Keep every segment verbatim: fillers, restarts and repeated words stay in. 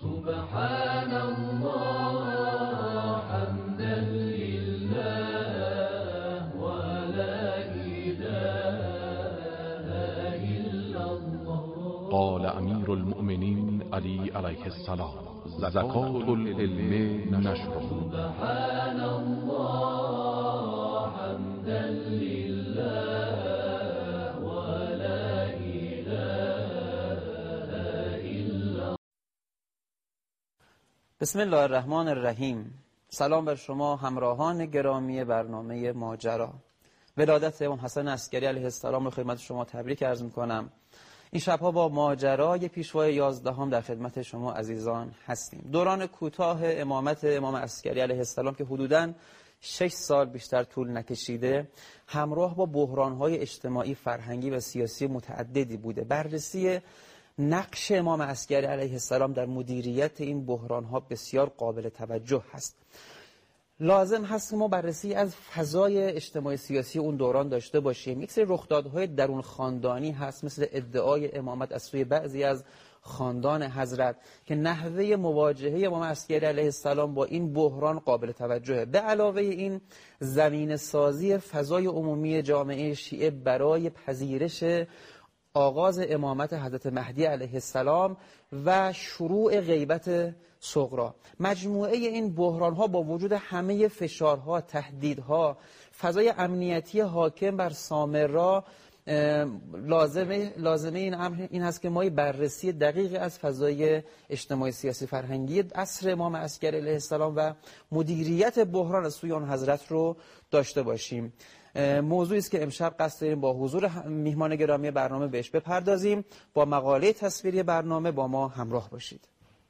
سبحان الله حمدا لله ولا إله إلا الله. قال امیر المؤمنین علی علیه السلام: زکات العلم نشر. سبحان الله حمدا لله ولا إله إلا الله. بسم الله الرحمن الرحیم. سلام بر شما همراهان گرامی برنامه ماجرا. ولادت امام حسن عسکری علیه السلام رو خدمت شما تبریک عرض می‌کنم. این شبها با ماجرای پیشوای یازدهم در خدمت شما عزیزان هستیم. دوران کوتاه امامت امام عسکری علیه السلام که حدوداً شش سال بیشتر طول نکشیده، همراه با بحران‌های اجتماعی، فرهنگی و سیاسی متعددی بوده. بررسی نقش امام عسکری علیه السلام در مدیریت این بحران‌ها بسیار قابل توجه هست. لازم هست که ما بررسی از فضای اجتماعی سیاسی اون دوران داشته باشیم. یک سری رخدادهای درون خاندانی هست، مثل ادعای امامت از سوی بعضی از خاندان حضرت که نحوه مواجهه امام عسکری علیه السلام با این بحران قابل توجهه. به علاوه این زمین سازی فضای عمومی جامعه شیعه برای پذیرش آغاز امامت حضرت مهدی علیه السلام و شروع غیبت صغرا. مجموعه این بحران‌ها با وجود همه فشارها، تهدیدها، فضای امنیتی حاکم بر سامرا، لازمه لازمه این امر این هست که ما بررسی دقیق از فضای اجتماعی سیاسی فرهنگی عصر امام عسکری علیه السلام و مدیریت بحران از سوی آن حضرت رو داشته باشیم. موضوعی است که امشب قصد داریم با حضور میهمان گرامی برنامه بهش بپردازیم. با مقاله تصویری برنامه با ما همراه باشید.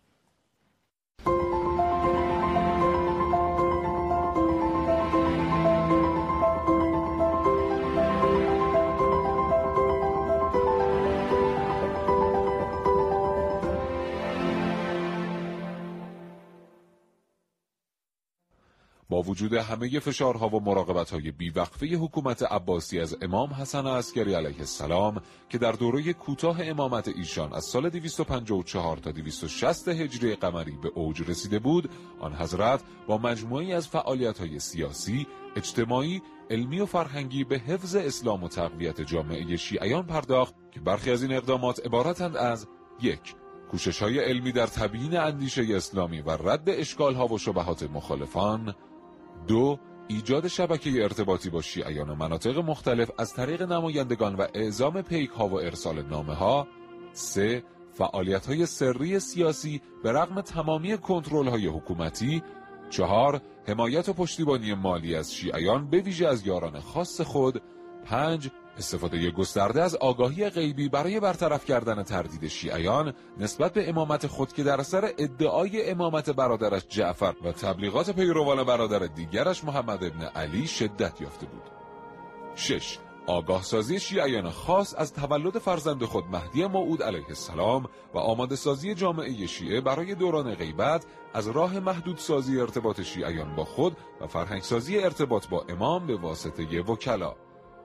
با وجود همه فشارها و مراقبت‌های بیوقفه حکومت عباسی از امام حسن عسکری علیه السلام که در دوره کوتاه امامت ایشان از سال دویست و پنجاه و چهار تا دویست و شصت هجری قمری به اوج رسیده بود، آن حضرت با مجموعه‌ای از فعالیت‌های سیاسی، اجتماعی، علمی و فرهنگی به حفظ اسلام و تقویت جامعه شیعیان پرداخت که برخی از این اقدامات عبارتند از: یک، کوشش‌های علمی در تبیین اندیشه اسلامی و رد اشکال‌ها و شبهات مخالفان. دو، ایجاد شبکه ارتباطی با شیعیان و مناطق مختلف از طریق نمایندگان و اعزام پیک‌ها و ارسال نامه‌ها. سه، فعالیت‌های سری سیاسی به رغم تمامی کنترل‌های حکومتی. چهار، حمایت و پشتیبانی مالی از شیعیان به ویژه از یاران خاص خود. پنج، استفاده گسترده از آگاهی غیبی برای برطرف کردن تردید شیعیان نسبت به امامت خود که در اثر ادعای امامت برادرش جعفر و تبلیغات پیروان برادر دیگرش محمد ابن علی شدت یافته بود. شش، آگاه سازی شیعیان خاص از تولد فرزند خود مهدی موعود علیه السلام و آماده سازی جامعه شیعه برای دوران غیبت از راه محدود سازی ارتباط شیعیان با خود و فرهنگ سازی ارتباط با امام به واسطه وکلا.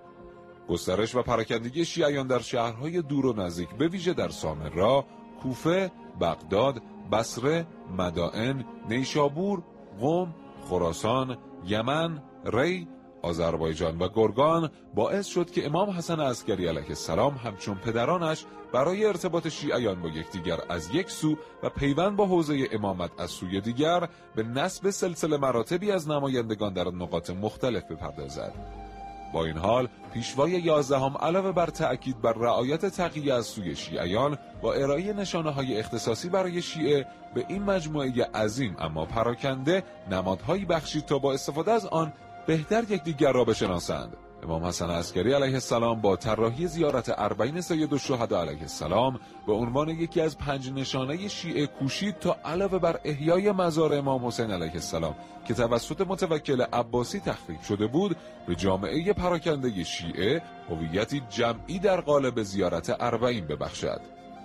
گسترش و پراکندگی شیعیان در شهرهای دور و نزدیک به ویژه در سامرا، کوفه، بغداد، بصره، مدائن، نیشابور، قم، خراسان، یمن، ری، آذربایجان و گرگان باعث شد که امام حسن عسکری علیه السلام همچون پدرانش برای ارتباط شیعیان با یکدیگر از یک سو و پیوند با حوزه امامت از سوی دیگر به نصب سلسله مراتبی از نمایندگان در نقاط مختلف بپردازد. با این حال پیشوای یازدهم علاوه بر تأکید بر رعایت تقیه از سوی شیعیان با ارائه نشانه‌های اختصاصی برای شیعه به این مجموعه عظیم اما پراکنده نمادهایی بخشید تا با استفاده از آن بهتر یکدیگر را بشناسند. امام حسن عسکری علیه السلام با طراحی زیارت اربعین سید الشهدا علیه السلام به عنوان یکی از پنج نشانه شیعه کوشید تا علاوه بر احیای مزار امام حسین علیه السلام که توسط متوکل عباسی تحقیق شده بود، به جامعه پراکنده شیعه هویتی جمعی در قالب زیارت اربعین ببخشد.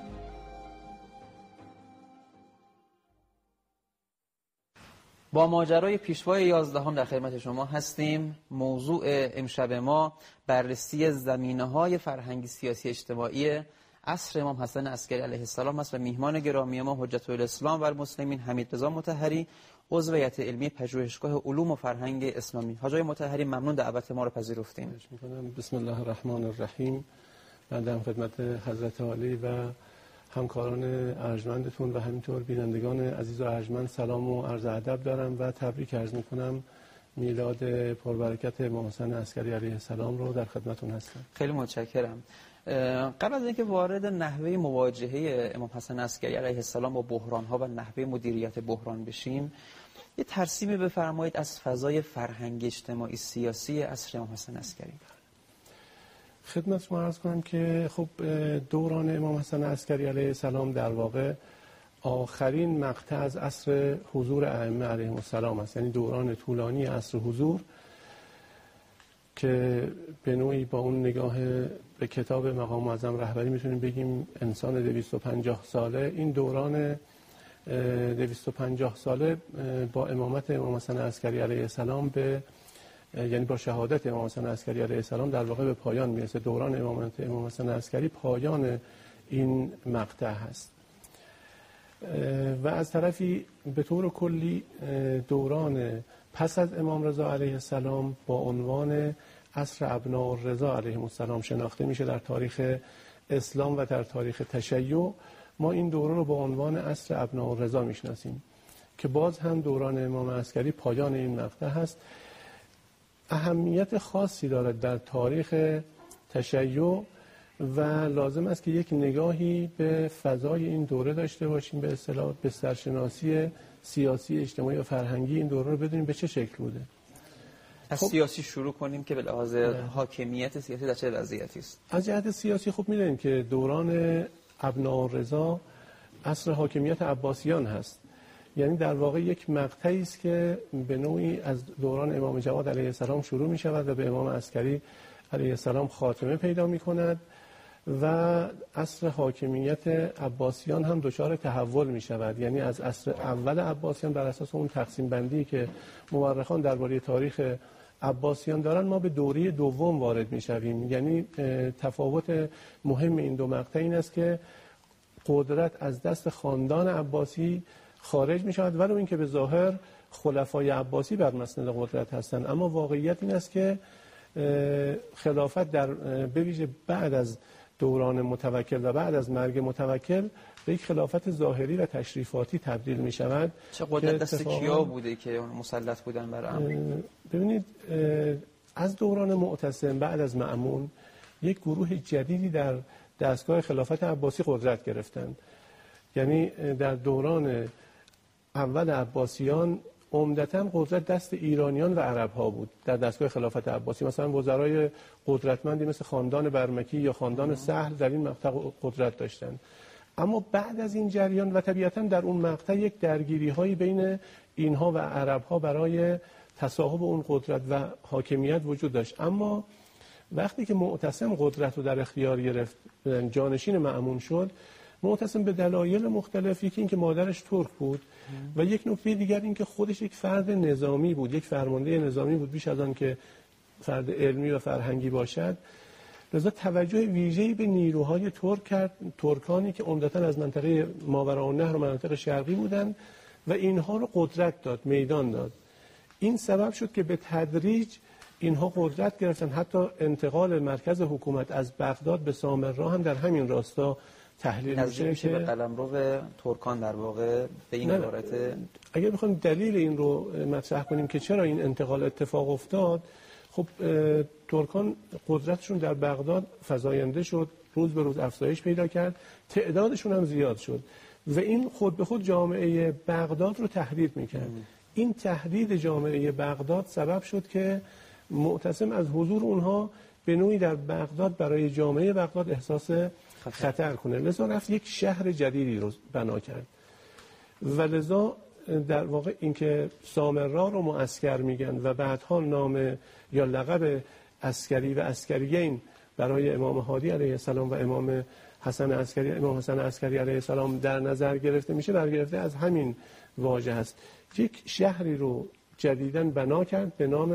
با ماجرای پیشوای یازدهم در خدمت شما هستیم. موضوع امشب ما بررسی زمینه‌های فرهنگی سیاسی اجتماعی عصر امام حسن عسکری علیه السلام است و میهمان گرامی ما حجت الاسلام و المسلمین حمیدرضا مطهری، عضو هیئت علمی پژوهشگاه علوم و فرهنگ اسلامی. حاج آقای مطهری، ممنون دعوت ما رو پذیرفتین. بسم الله الرحمن الرحیم. بنده هم خدمت حضرت عالی و همکاران ارجمندتون و همینطور بینندگان عزیز و ارجمند سلام و عرض ادب دارم و تبریک عرض میکنم میلاد پربرکت امام حسن عسکری علیه السلام رو در خدمتون هستم. خیلی متشکرم. قبل از اینکه وارد نحوه مواجهه امام حسن عسکری علیه السلام با بحران‌ها و نحوه مدیریت بحران بشیم، یه ترسیمی بفرمایید از فضای فرهنگی اجتماعی سیاسی عصر امام حسن عسکری. خدمت شما عرض کنم که خب دوران امام حسن عسکری علیه السلام در واقع آخرین مقطع از عصر حضور ائمه علیهم السلام است، یعنی دوران طولانی عصر حضور که به نوعی با اون نگاه به کتاب مقام معظم رهبری میتونیم بگیم انسان دویست و پنجاه ساله. این دوران دویست و پنجاه ساله با امامت امام حسن عسکری علیه السلام به یعنی با شهادت امام حسن عسکری علیه السلام در واقع به پایان میرسه. دوران امامت امام حسن عسکری پایان این مقطع هست و از طرفی به طور کلی دوران پس از امام رضا علیه السلام با عنوان عصر ابناءالرضا علیهم السلام شناخته میشه در تاریخ اسلام و در تاریخ تشیع. ما این دوره رو با عنوان عصر ابناءالرضا میشناسیم که باز هم دوران امام عسکری پایان این مقطع هست. اهمیت خاصی دارد در تاریخ تشیع و لازم است که یک نگاهی به فضای این دوره داشته باشیم، به اصطلاح بسترشناسی سیاسی، اجتماعی و فرهنگی این دوره رو بدونیم به چه شکل بوده. از خب سیاسی شروع کنیم که به لحاظ حاکمیت سیاسی در چه وضعیتی است؟ از جهت سیاسی خب می‌دونیم که دوران ابناءالرضا عصر حاکمیت عباسیان هست، یعنی در واقع یک مقطعی است که به نوعی از دوران امام جواد علیه السلام شروع می شود و به امام عسکری علیه السلام خاتمه پیدا می کند و عصر حاکمیت عباسیان هم دچار تحول می شود. یعنی از عصر اول عباسیان بر اساس اون تقسیم بندی که مورخان درباره تاریخ عباسیان دارن ما به دوره دوم وارد می شویم. یعنی تفاوت مهم این دو مقطع این است که قدرت از دست خاندان عباسی خارج می شود، ولو اینکه به ظاهر خلفای عباسی بر مسند قدرت هستند، اما واقعیت این است که خلافت در به ویژه بعد از دوران متوکل و بعد از مرگ متوکل به یک خلافت ظاهری و تشریفاتی تبدیل می شود. چه قدرت دست کیا بوده که مسلط بودن بر امر؟ ببینید از دوران معتصم بعد از مأمون یک گروه جدیدی در دستگاه خلافت عباسی قدرت گرفتند. یعنی در دوران اول عباسیان عمدتاً قدرت دست ایرانیان و عرب ها بود در دستگاه خلافت عباسی. مثلا وزرای قدرتمندی مثل خاندان برمکی یا خاندان سهل در این مقطع قدرت داشتند. اما بعد از این جریان و طبیعتاً در اون مقطع یک درگیری هایی بین اینها و عرب ها برای تصاحب اون قدرت و حاکمیت وجود داشت. اما وقتی که معتصم قدرت رو در اختیار گرفت، جانشین مأمون شد، معتصم به دلایل مختلف، یکی این که مادرش ترک بود و یک نکته دیگر این که خودش یک فرد نظامی بود، یک فرمانده نظامی بود بیش از آن که فرد علمی و فرهنگی باشد، لذا توجه ویژه‌ای به نیروهای ترک کرد، ترکانی که عمدتاً از منطقه ماوراءالنهر و مناطق شرقی بودند و اینها رو قدرت داد، میدان داد. این سبب شد که به تدریج اینها قدرت گرفتن، حتی انتقال مرکز حکومت از بغداد به سامرا هم در همین راستا تحلیل میشه که به قلمرو ترکان در واقع به این عبارت. اگر بخوایم دلیل این رو مطرح کنیم که چرا این انتقال اتفاق افتاد، خب ترکان قدرتشون در بغداد فزاینده شد، روز به روز افزایش پیدا کرد، تعدادشون هم زیاد شد و این خود به خود جامعه بغداد رو تهدید میکرد. این تهدید جامعه بغداد سبب شد که معتصم از حضور اونها به نوعی در بغداد برای جامعه بغداد احساس خطر کنه، لذا رفت یک شهر جدیدی رو بنا کرد و لذا در واقع اینکه سامرا رو معسکر میگن و بعدها نام یا لقب عسکری و عسکریین برای امام هادی علیه السلام و امام حسن عسکری امام حسن عسکری علیه السلام در نظر گرفته میشه، برگرفته از همین واژه هست. یک شهری رو جدیداً بنا کرد به نام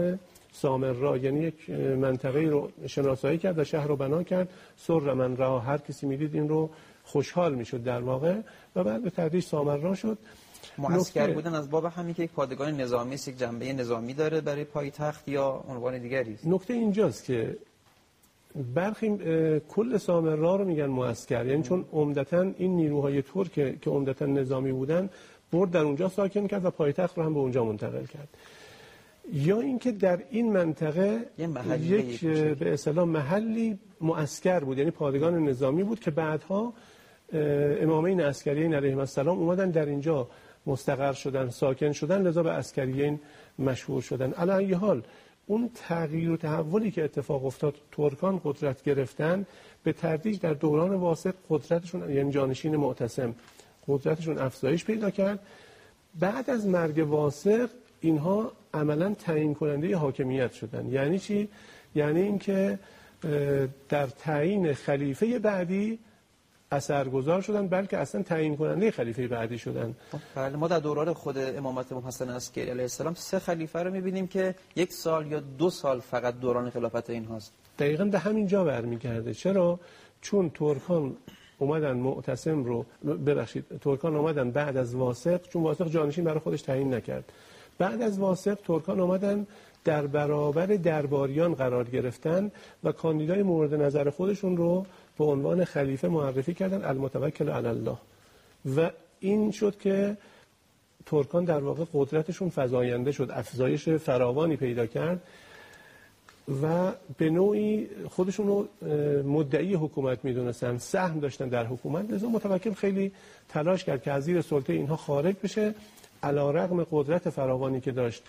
سامرا، یعنی یک منطقه رو شناسایی کرد و شهر رو بنا کرد. سر من را، هر کسی میدید این رو خوشحال میشد در واقع، و بعد به تدریج سامرا شد. معسکر بودن از باب همین که یک پادگان نظامی است، یک جنبه نظامی داره برای پایتخت، یا عنوان دیگری است؟ نکته اینجاست که برخی کل سامرا رو میگن معسکر، یعنی چون عمدتاً این نیروهای ترک که عمدتاً نظامی بودن برد در اونجا ساکن کرد و پایتخت رو هم به اونجا منتقل کرد. یا اینکه در این منطقه یک به اصطلاح محلی معسکر بود، یعنی پادگان نظامی بود که بعدها امامین عسکریین علیهم السلام اومدن در اینجا مستقر شدن، ساکن شدن، لذا به عسکریین مشهور شدن. علی ای حال اون تغییر و تحولی که اتفاق افتاد، ترکان قدرت گرفتن، به تدریج در دوران واسق قدرتشون، یعنی جانشین معتصم، قدرتشون افزایش پیدا کرد. بعد از مرگ واسق اینها عملاً تعیین کننده حاکمیت شدن. یعنی چی؟ یعنی اینکه در تعیین خلیفه بعدی اثرگذار شدن، بلکه اصلا تعیین کننده خلیفه بعدی شدن. بله، ما در دوران خود امامت امام حسن عسکری علیه السلام سه خلیفه رو می‌بینیم که یک سال یا دو سال فقط دوران خلافت اینهاست. دقیقاً به همین جا برمیگرده. چرا؟ چون ترکان اومدن معتصم رو ببخشید ترکان اومدن بعد از واسق، چون واسق جانشین برای خودش تعیین نکرد. بعد از واسق ترکان اومدن در برابر درباریان قرار گرفتن و کاندیدای مورد نظر خودشون رو به عنوان خلیفه معرفی کردن، المتوکل علی الله. و این شد که ترکان در واقع قدرتشون فزاینده شد، افزایش فراوانی پیدا کرد و به نوعی خودشون رو مدعی حکومت میدونستن، سهم داشتن در حکومت. لذا متوکل خیلی تلاش کرد که از زیر سلطه اینها خارج بشه، علی رغم قدرت فراوانی که داشت،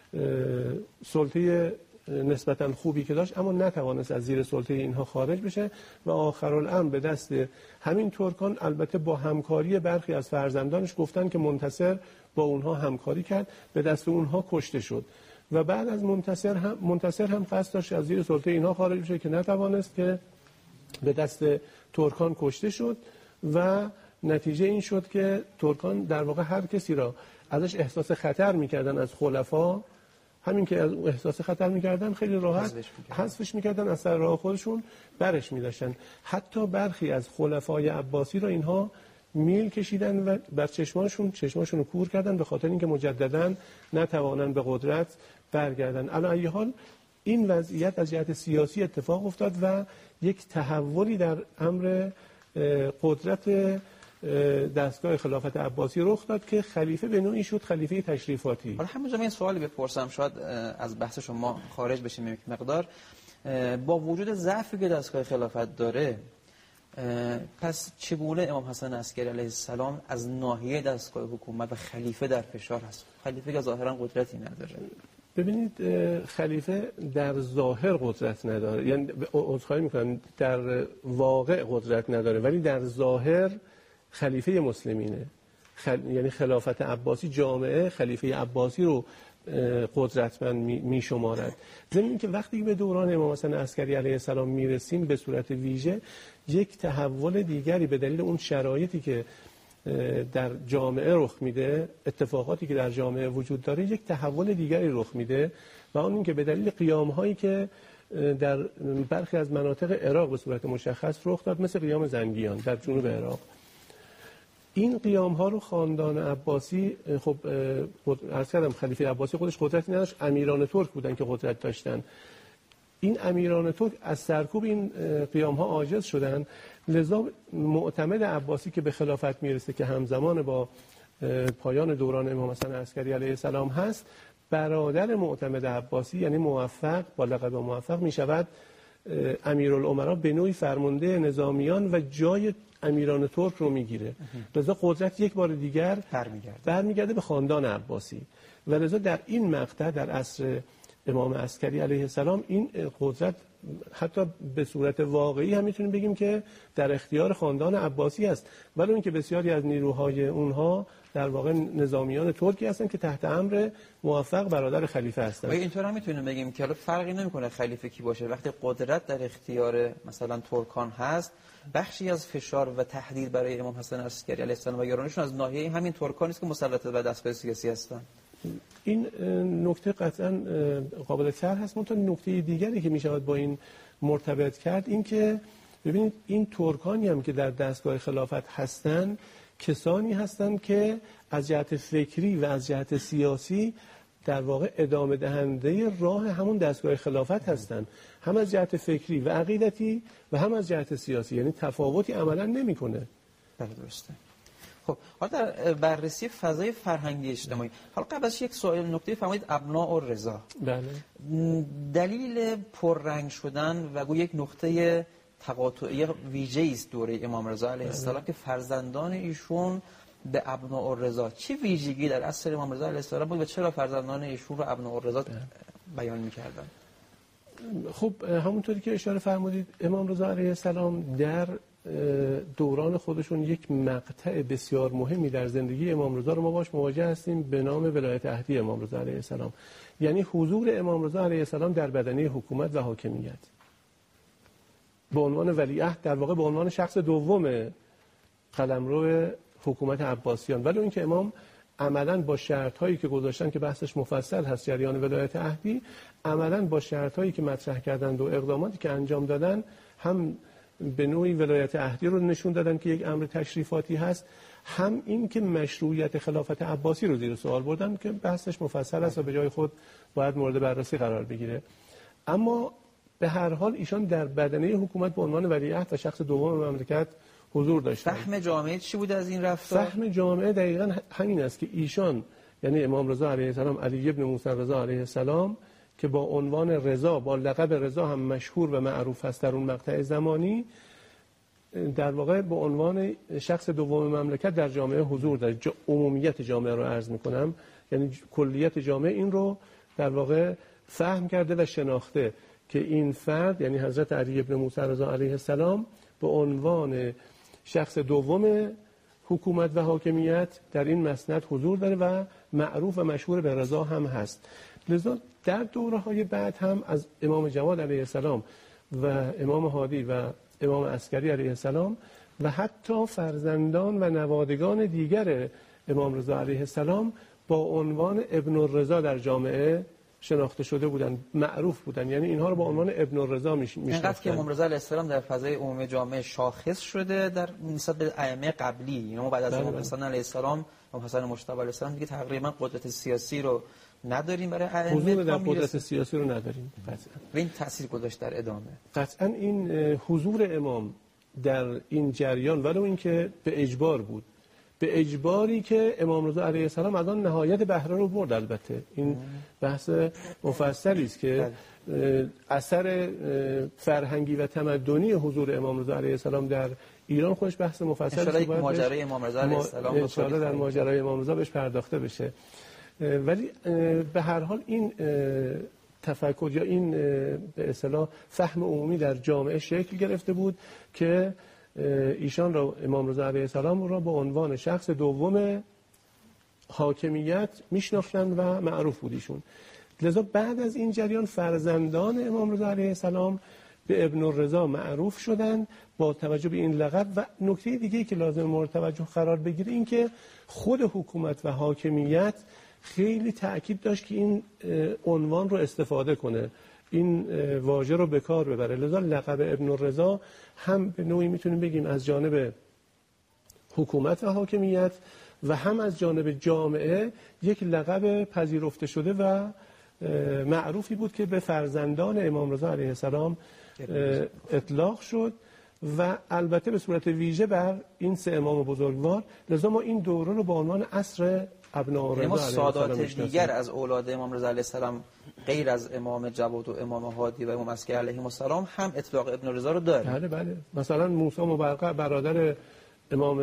سلطه نسبتاً خوبی که داشت، اما نتوانست از زیر سلطه اینها خارج بشه و آخرالامر به دست همین ترکان، البته با همکاری برخی از فرزندانش، گفتن که منتصر با اونها همکاری کرد، به دست اونها کشته شد. و بعد از منتصر هم منتصر هم قصد داشت از زیر سلطه اینها خارج بشه که نتوانست، که به دست ترکان کشته شد. و نتیجه این شد که ترکان در واقع هر کسی را ازش احساس خطر میکردن از خلفا، همین که از احساس خطر میکردن خیلی راحت حذفش میکردن، از سر راه خودشون برش میداشتن. حتی برخی از خلفای عباسی را اینها میل کشیدن و بر چشمانشون چشمانشون رو کور کردن، به خاطر اینکه مجددا نتوانن به قدرت برگردن. علی ای حال این وضعیت از جهت سیاسی اتفاق افتاد و یک تحولی در امر قدرت دستگاه خلافت عباسی رخ داد که خلیفه به نوعی شد خلیفه تشریفاتی. حالا همونجا من سوالی بپرسم، شاید از بحث شما خارج بشیم یک مقدار. با وجود ضعفی که دستگاه خلافت داره، پس چگونه امام حسن عسکری علیه السلام از ناحیه دستگاه حکومت و خلیفه در فشار هست؟ خلیفه که ظاهرا قدرتی نداره. ببینید، خلیفه در ظاهر قدرت نداره، یعنی عذرخواهی میکنم، در واقع قدرت نداره، ولی در ظاهر خلیفه مسلمینه. خل... یعنی خلافت عباسی، جامعه خلیفه عباسی رو قدرتمند می شمارد. ضمن اینکه وقتی به دوران امام حسن عسکری علیه السلام میرسیم، به صورت ویژه یک تحول دیگری به دلیل اون شرایطی که در جامعه رخ میده، اتفاقاتی که در جامعه وجود داره، یک تحول دیگری رخ میده و اون این که به دلیل قیام‌هایی که در برخی از مناطق عراق به صورت مشخص رخ داد، مثل قیام زنگیان در جنوب عراق. این قیام ها رو خاندان عباسی، خب عرض کردم خلیفه عباسی خودش قدرتی نداشت، امیران ترک بودن که قدرت داشتن. این امیران ترک از سرکوب این قیام ها عاجز شدن، لذا معتمد عباسی که به خلافت میرسه، که همزمان با پایان دوران امام حسن عسکری علیه السلام هست، برادر معتمد عباسی یعنی موفق، با لقب موفق، میشود امیرالامرا، به نوعی فرمانده نظامیان و جای امیران ترک رو میگیره. لذا قدرت یک بار دیگر برمیگرده برمیگرده به خاندان عباسی و لذا در این مقطع، در عصر امام عسکری علیه السلام، این قدرت حتی به صورت واقعی هم میتونیم بگیم که در اختیار خاندان عباسی است، ولی اینکه بسیاری از نیروهای اونها در واقع نظامیان ترکی هستن که تحت امر موفق برادر خلیفه هستن. و اینطور هم میتونیم بگیم که حالا فرقی نمیکنه خلیفه کی باشه، وقتی قدرت در اختیار مثلا ترکان هست، بخشی از فشار و تهدید برای امام حسن عسکری علیه السلام و یارانشون از ناحیه همین ترکان است که مسلط بر دستگاه سیاسی هستن. این نکته قطعا قابل طرح هست. منتها نکته دیگری که میشود با این مرتبط کرد این که ببینید این ترکانی هم که در دستگاه خلافت هستند کسانی هستند که از جهت فکری و از جهت سیاسی در واقع ادامه دهنده راه همون دستگاه خلافت هستند، هم از جهت فکری و عقیدتی و هم از جهت سیاسی، یعنی تفاوتی عملا نمیکنه. بله درسته. خب حالا در بررسی فضای فرهنگی اجتماعی، حالا قبل از یک سوال نکته فرمایید ابناء الرضا. بله. دلیل پررنگ شدن و گویا یک نقطه تقاطعی ویژه‌ای است دوره امام رضا علیه السلام که فرزندان ایشون به ابناء الرضا، چه ویژگی در عصر امام رضا علیه السلام بود و چرا فرزندان ایشون رو ابناء الرضا بیان می‌کردن؟ خب همونطوری که اشاره فرمودید امام رضا علیه السلام در دوران خودشون یک مقطع بسیار مهمی در زندگی امام رضا رو ما باش مواجه هستیم به نام ولایت عهدی امام رضا علیه السلام، یعنی حضور امام رضا علیه السلام در بدنه حکومت و حاکمیت به عنوان ولیعهد، در واقع به عنوان شخص دوم قلمرو حکومت عباسیان. ولی اینکه امام عملاً با شرط‌هایی که گذاشتن که بحثش مفصل هست جریان ولایت عهدی، عملاً با شرط‌هایی که مطرح کردند و اقداماتی که انجام دادن هم به نوعی ولایت عهدی رو نشون دادن که یک امر تشریفاتی هست، هم این که مشروعیت خلافت عباسی رو زیر سوال بردن که بحثش مفصل است و به جای خود باید مورد بررسی قرار بگیره. اما به هر حال ایشان در بدنه حکومت به عنوان ولیعهد و شخص دوم مملکت حضور داشتن. فهم جامعه چی بود از این رفتار؟ فهم جامعه دقیقاً همین است که ایشان یعنی امام رضا علیه السلام، علی ابن موسی رضا علیه السلام که با عنوان رضا، با لقب رضا هم مشهور و معروف است در اون مقطع زمانی، در واقع به عنوان شخص دوم مملکت در جامعه حضور داره. جا عمومیت جامعه رو عرض میکنم، یعنی کلیت جامعه این رو در واقع فهم کرده و شناخته که این فرد یعنی حضرت علی ابن موسی رضا علیه السلام به عنوان شخص دوم حکومت و حاکمیت در این مسند حضور داره و معروف و مشهور به رضا هم هست. لذا در دوره‌های بعد هم از امام جواد علیه السلام و امام هادی و امام عسکری علیه السلام و حتی فرزندان و نوادگان دیگر امام رضا علیه السلام با عنوان ابن الرضا در جامعه شناخته شده بودن، معروف بودن، یعنی اینها رو با عنوان ابن الرضا میشناختن. اینقدر که امام رضا علیه السلام در فضای عمومی جامعه شاخص شده در نسبت به ائمه قبلی، یعنی ما بعد از امام حسن علیه السلام، امام حسن مجتبی علیه السلام دیگه تقریبا قدرت سیاسی رو نداریم برای ائمه، حضور در قدرت سیاسی رو نداریم قطعا. و این تاثیر گذاشت در ادامه. قطعا این حضور امام در این جریان ولو اینکه به اجبار بود، به اجباری که امام رضا علیه السلام از آن نهایت بهره رو برد. البته این بحث مفصلی است که اثر فرهنگی و تمدنی حضور امام رضا علیه السلام در ایران خودش بحث مفصلی است. ان ماجرای امام رضا علیه السلام ان شاء الله در ماجرای امام رضا بهش پرداخته بشه. ولی به هر حال این تفکر یا این به اصطلاح فهم عمومی در جامعه شکل گرفته بود که ایشان را امام رضا علیه السلام را به عنوان شخص دوم حاکمیت میشناختند و معروف بود ایشون. لذا بعد از این جریان فرزندان امام رضا علیه السلام به ابن الرضا معروف شدند با توجه به این لقب. و نکته دیگه که لازم مورد توجه قرار بگیره این که خود حکومت و حاکمیت خیلی تأکید داشت که این عنوان رو استفاده کنه، این واژه رو به کار ببره. لذا لقب ابن الرضا هم به نوعی میتونیم بگیم از جانب حکومت و حاکمیت و هم از جانب جامعه یک لقب پذیرفته شده و معروفی بود که به فرزندان امام رضا علیه السلام اطلاق شد و البته به صورت ویژه بر این سه امام بزرگوار. لذا ما این دوره رو با عنوان عصر ابناء الرضا علیه السلام سادات دیگر از اولاد امام رضا علیه السلام غیر از امام جواد و امام هادی و امام عسکری علیهم السلام هم اطلاق ابن رضا رو داره. بله بله. مثلا موسی مبرقع برادر امام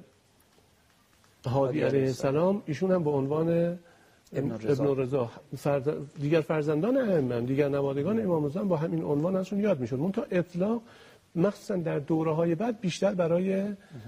هادی علیه السلام ایشون هم به عنوان ابن رضا فرز... دیگر فرزندان ائمه، دیگر نوادگان امام رضا با همین عنوان ازشون یاد میشد. منتها اطلاق مخصوصا در دوره‌های بعد بیشتر برای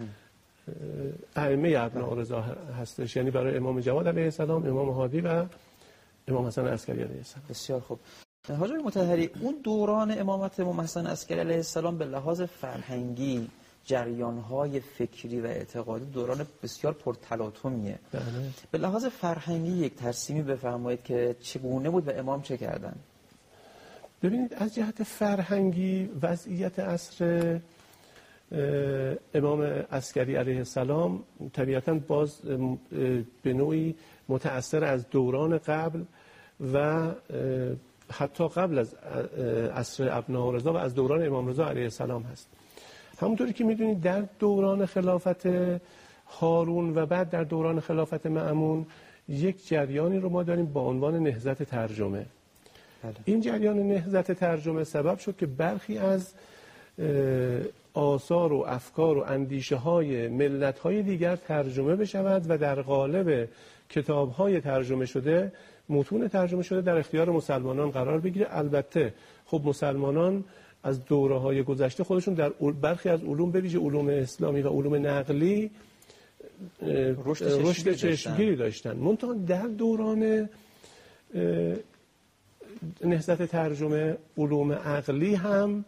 ائمه ابناء رضا هستش، یعنی برای امام جواد علیه السلام، امام هادی و امام حسن عسکری علیه السلام. بسیار خوب. حاج مطهری، اون دوران امامت امام حسن عسکری علیه السلام به لحاظ فرهنگی جریان‌های فکری و اعتقادی دوران بسیار پرتلاطمیه. به لحاظ فرهنگی یک ترسیمی بفرمایید که چگونه بود و امام چه کردن؟ ببینید از جهت فرهنگی وضعیت عصر امام عسکری علیه السلام طبیعتاً باز به نوعی متأثر از دوران قبل و حتی قبل از عصر ابناءالرضا و از دوران امام رضا علیه السلام هست. همونطوری که میدونید در دوران خلافت هارون و بعد در دوران خلافت مأمون یک جریانی رو ما داریم با عنوان نهضت ترجمه. بله. این جریان نهضت ترجمه سبب شد که برخی از آثار و افکار و اندیشه های ملت های دیگر ترجمه بشود و در قالب کتاب های ترجمه شده، متون ترجمه شده در اختیار مسلمانان قرار بگیره. البته خب مسلمانان از دوره های گذشته خودشون در برخی از علوم به ویژه علوم اسلامی و علوم نقلی رشد چشمگیری داشتن. منتها در دوران نهضت ترجمه علوم عقلی هم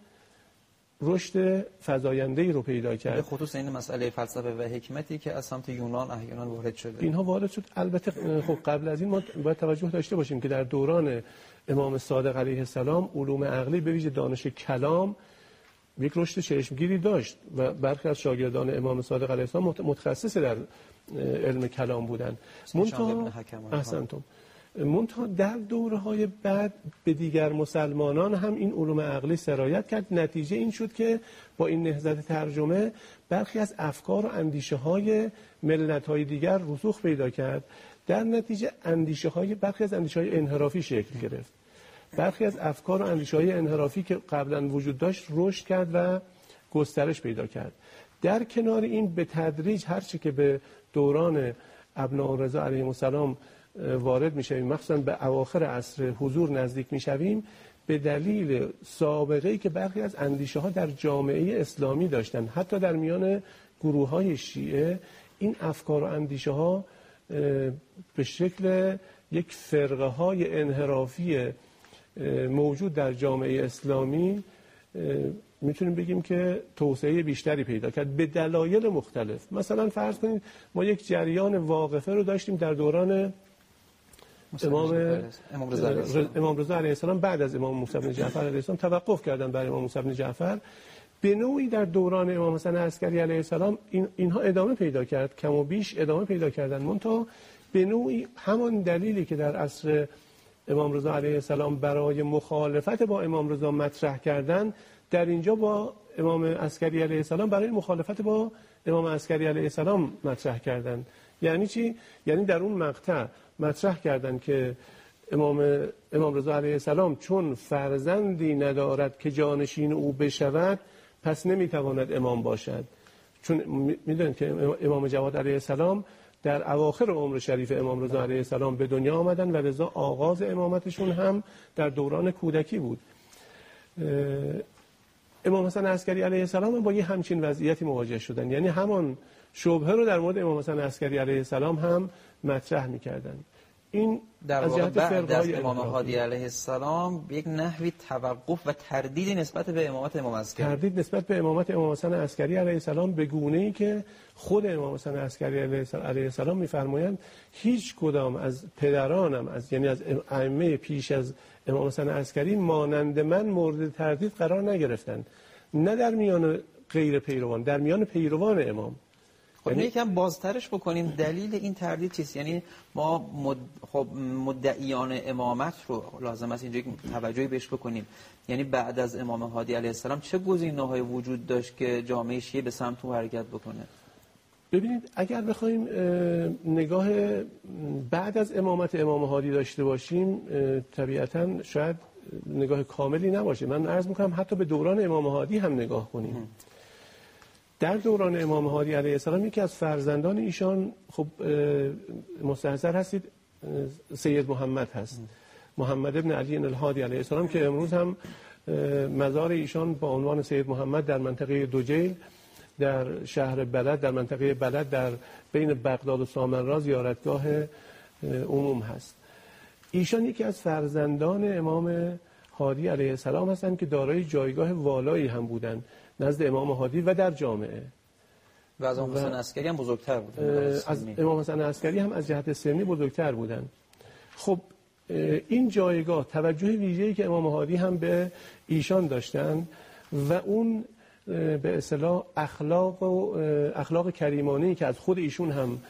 رشد فزاینده‌ای رو پیدا کرد. به خصوص این مسئله فلسفه و حکمتی که از سمت یونان احیانا وارد شده. اینها وارد شد. البته خب قبل از این ما باید توجه داشته باشیم که در دوران امام صادق علیه السلام علوم عقلی به ویژه دانش کلام یک رشد چشمگیری داشت و برخی از شاگردان امام صادق علیه السلام متخصص در علم کلام بودند. منتها احسنتم منتها در دوره‌های بعد به دیگر مسلمانان هم این علوم عقلی سرایت کرد. نتیجه این شد که با این نهضت ترجمه برخی از افکار و اندیشه‌های ملت‌های دیگر رسوخ پیدا کرد. در نتیجه اندیشه‌های برخی از اندیشه‌های انحرافی شکل گرفت. برخی از افکار و اندیشه‌های انحرافی که قبلا وجود داشت رشد کرد و گسترش پیدا کرد. در کنار این به تدریج هرچی که به دوران ابناءالرضا علیهم السلام وارد میشویم، مخصوصا به اواخر عصر حضور نزدیک میشویم، به دلیل سابقه‌ای که برخی از اندیشه ها در جامعه اسلامی داشتن، حتی در میان گروه های شیعه این افکار و اندیشه ها به شکل یک فرقه های انحرافی موجود در جامعه اسلامی میتونیم بگیم که توسعه بیشتری پیدا کرد به دلایل مختلف. مثلا فرض کنید ما یک جریان واقفه رو داشتیم در دوران امام امام رضا علیه السلام. بعد از امام موسی بن جعفر علیه السلام توقف کردن بر امام موسی بن جعفر. به نوعی در دوران امام حسن عسکری علیه السلام این اینها ادامه پیدا کرد، کم و بیش ادامه پیدا کردن. منتها به نوعی همان دلیلی که در عصر امام رضا علیه السلام برای مخالفت با امام رضا مطرح کردن، در اینجا با امام عسکری علیه السلام برای مخالفت با امام عسکری علیه السلام مطرح کردن. یعنی چی؟ یعنی در اون مقطع مطرح کردن که امام امام رضا علیه السلام چون فرزندی ندارد که جانشین او بشود، پس نمیتواند امام باشد. چون میدونید که امام جواد علیه السلام در اواخر عمر شریف امام رضا علیه السلام به دنیا آمدن و لذا آغاز امامتشون هم در دوران کودکی بود. امام حسن عسکری علیه السلام با یه همچین وضعیتی مواجه شدن، یعنی همان شبهه رو در مورد امام حسن عسکری علیه السلام هم مطرح می‌کردن. این در واقع بعد از امام هادی علیه السلام یک نحوی توقف و تردیدی نسبت به امامت امام عسکری، تردید نسبت به امامت امام حسن عسکری علیه السلام به گونه‌ای که خود امام حسن عسکری علیه السلام می‌فرمایند هیچ کدام از پدرانم، از یعنی از ائمه پیش از امام حسن عسکری مانند من مورد تردید قرار نگرفتند، نه در میان غیر پیروان، در میان پیروان امام. خب یعنی یکم بازترش بکنیم دلیل این تردید چیست؟ یعنی ما مد... خب مدعیان امامت رو لازم است اینجا توجهی بهش بکنیم. یعنی بعد از امام هادی علیه السلام چه گزینه‌هایی وجود داشت که جامعه شیعه به سمت او حرکت بکنه؟ ببینید اگر بخوایم نگاه بعد از امامت امام هادی داشته باشیم، طبیعتاً شاید نگاه کاملی نباشه. من عرض میکنم حتی به دوران امام هادی هم نگاه کنیم. هم. در دوران امام هادی علیه السلام یکی از فرزندان ایشان خب مستحضر هستید سید محمد هست، محمد ابن علی الهادی علیه السلام، که امروز هم مزار ایشان با عنوان سید محمد در منطقه دوجیل در شهر بلد، در منطقه بلد در بین بغداد و سامرا زیارتگاه عموم هست. ایشان یکی از فرزندان امام هادی علیه السلام هستند که دارای جایگاه والایی هم بودند. نزد امام هادی و در جامعه. و از امام حسن عسکری هم بزرگتر بودن. از امام حسن عسکری هم از جهت سنی بزرگتر بودن. خب این جایگاه، توجه ویژه‌ای که امام هادی هم به ایشان داشتن و اون به اصطلاح اخلاق و اخلاق کریمانه‌ای که از خود ایشون هم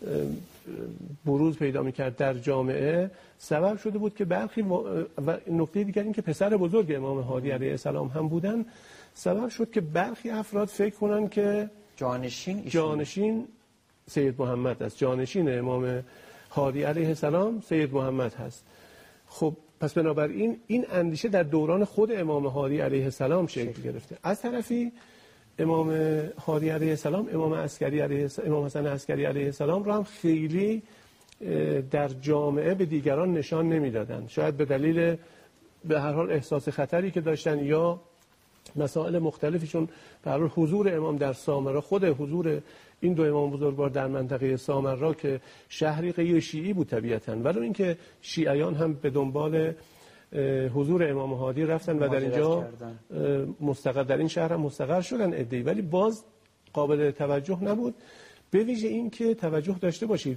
بروز پیدا می‌کرد در جامعه، سبب شده بود که برخی و نکته دیگر این که پسر بزرگ امام هادی علیه السلام هم بودن، سبب شد که برخی افراد فکر کنن که جانشین جانشین سید محمد است، جانشین امام هادی علیه السلام سید محمد هست. خب پس بنابراین این اندیشه در دوران خود امام هادی علیه السلام شکل گرفته. از طرفی امام هادی علیه السلام امام عسکری علیه امام حسن عسکری علیه السلام را هم خیلی در جامعه به دیگران نشان نمیدادند. شاید به دلیل به هر حال احساس خطری که داشتن یا مسائل مختلفیشون، به هر حال حضور امام در سامرا، خود حضور این دو امام بزرگوار در منطقه سامرا که شهری غیر شیعی بود طبیعتاً، ولی اینکه شیعیان هم به دنبال حضور امام هادی رفتن و در اینجا مستقر در این شهر هم مستقر شدن عده‌ای، ولی باز قابل توجه نبود. به ویژه این که توجه داشته باشید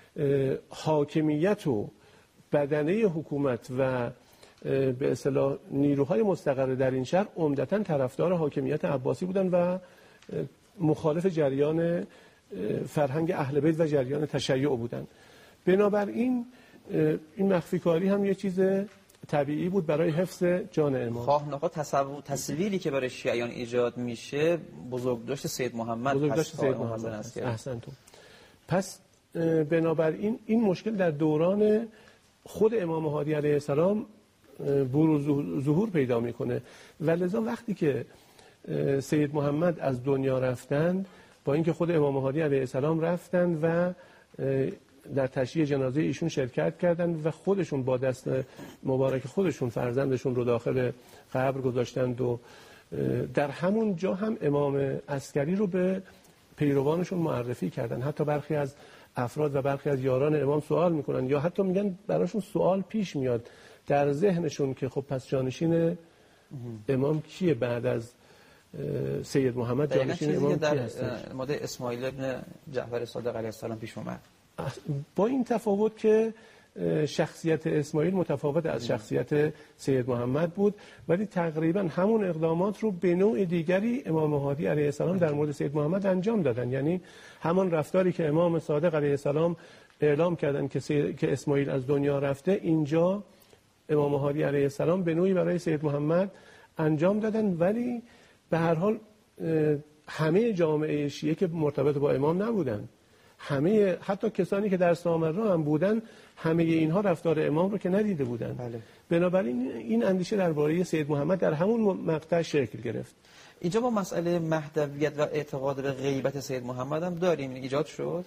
حاکمیت و بدنه حکومت و به اصطلاح نیروهای مستقر در این شهر عمدتاً طرفدار حاکمیت عباسی بودن و مخالف جریان فرهنگ اهل بیت و جریان تشیع بودن. بنابراین این مخفی کاری هم یه چیز طبیعی بود برای حفظ جان امام. خواه نخواه تصور تصویری که برای شیعیان ایجاد میشه بزرگداشت سید محمد بزرگداشت سید محمد هست. احسنتون. پس بنابراین این مشکل در دوران خود امام هادی علیه السلام بروز ظهور پیدا میکنه و لذا وقتی که سید محمد از دنیا رفتند، با اینکه خود امام هادی علیه السلام رفتند و در تشییع جنازه ایشون شرکت کردند و خودشون با دست مبارک خودشون فرزندشون رو داخل قبر گذاشتند و در همون جا هم امام عسکری رو به پیروانشون معرفی کردند. حتی برخی از افراد و برخی از یاران امام سوال میکنن یا حتی میگن براشون سوال پیش میاد در ذهنشون که خب پس جانشین امام کیه بعد از سید محمد؟ جانشین امام کی هستن؟ ماده اسماعیل ابن جعفر صادق علیه السلام پیش اومد، با این تفاوت که شخصیت اسماعیل متفاوت از شخصیت سید محمد بود، ولی تقریبا همون اقدامات رو به نوع دیگری امام هادی علیه السلام در مورد سید محمد انجام دادن. یعنی همان رفتاری که امام صادق علیه السلام اعلام کردن که, سید... که اسماعیل از دنیا رفته، اینجا امام هادی علیه السلام به نوعی برای سید محمد انجام دادن. ولی به هر حال همه جامعه شیعه که مرتبط با امام نبودن، همه حتی کسانی که در سامرا هم بودن، همه اینها رفتار امام رو که ندیده بودن. بله. بنابراین این اندیشه درباره سید محمد در همون مقطع شکل گرفت. اینجا با مسئله مهدویت و اعتقاد به غیبت سید محمد هم داریم ایجاد شد.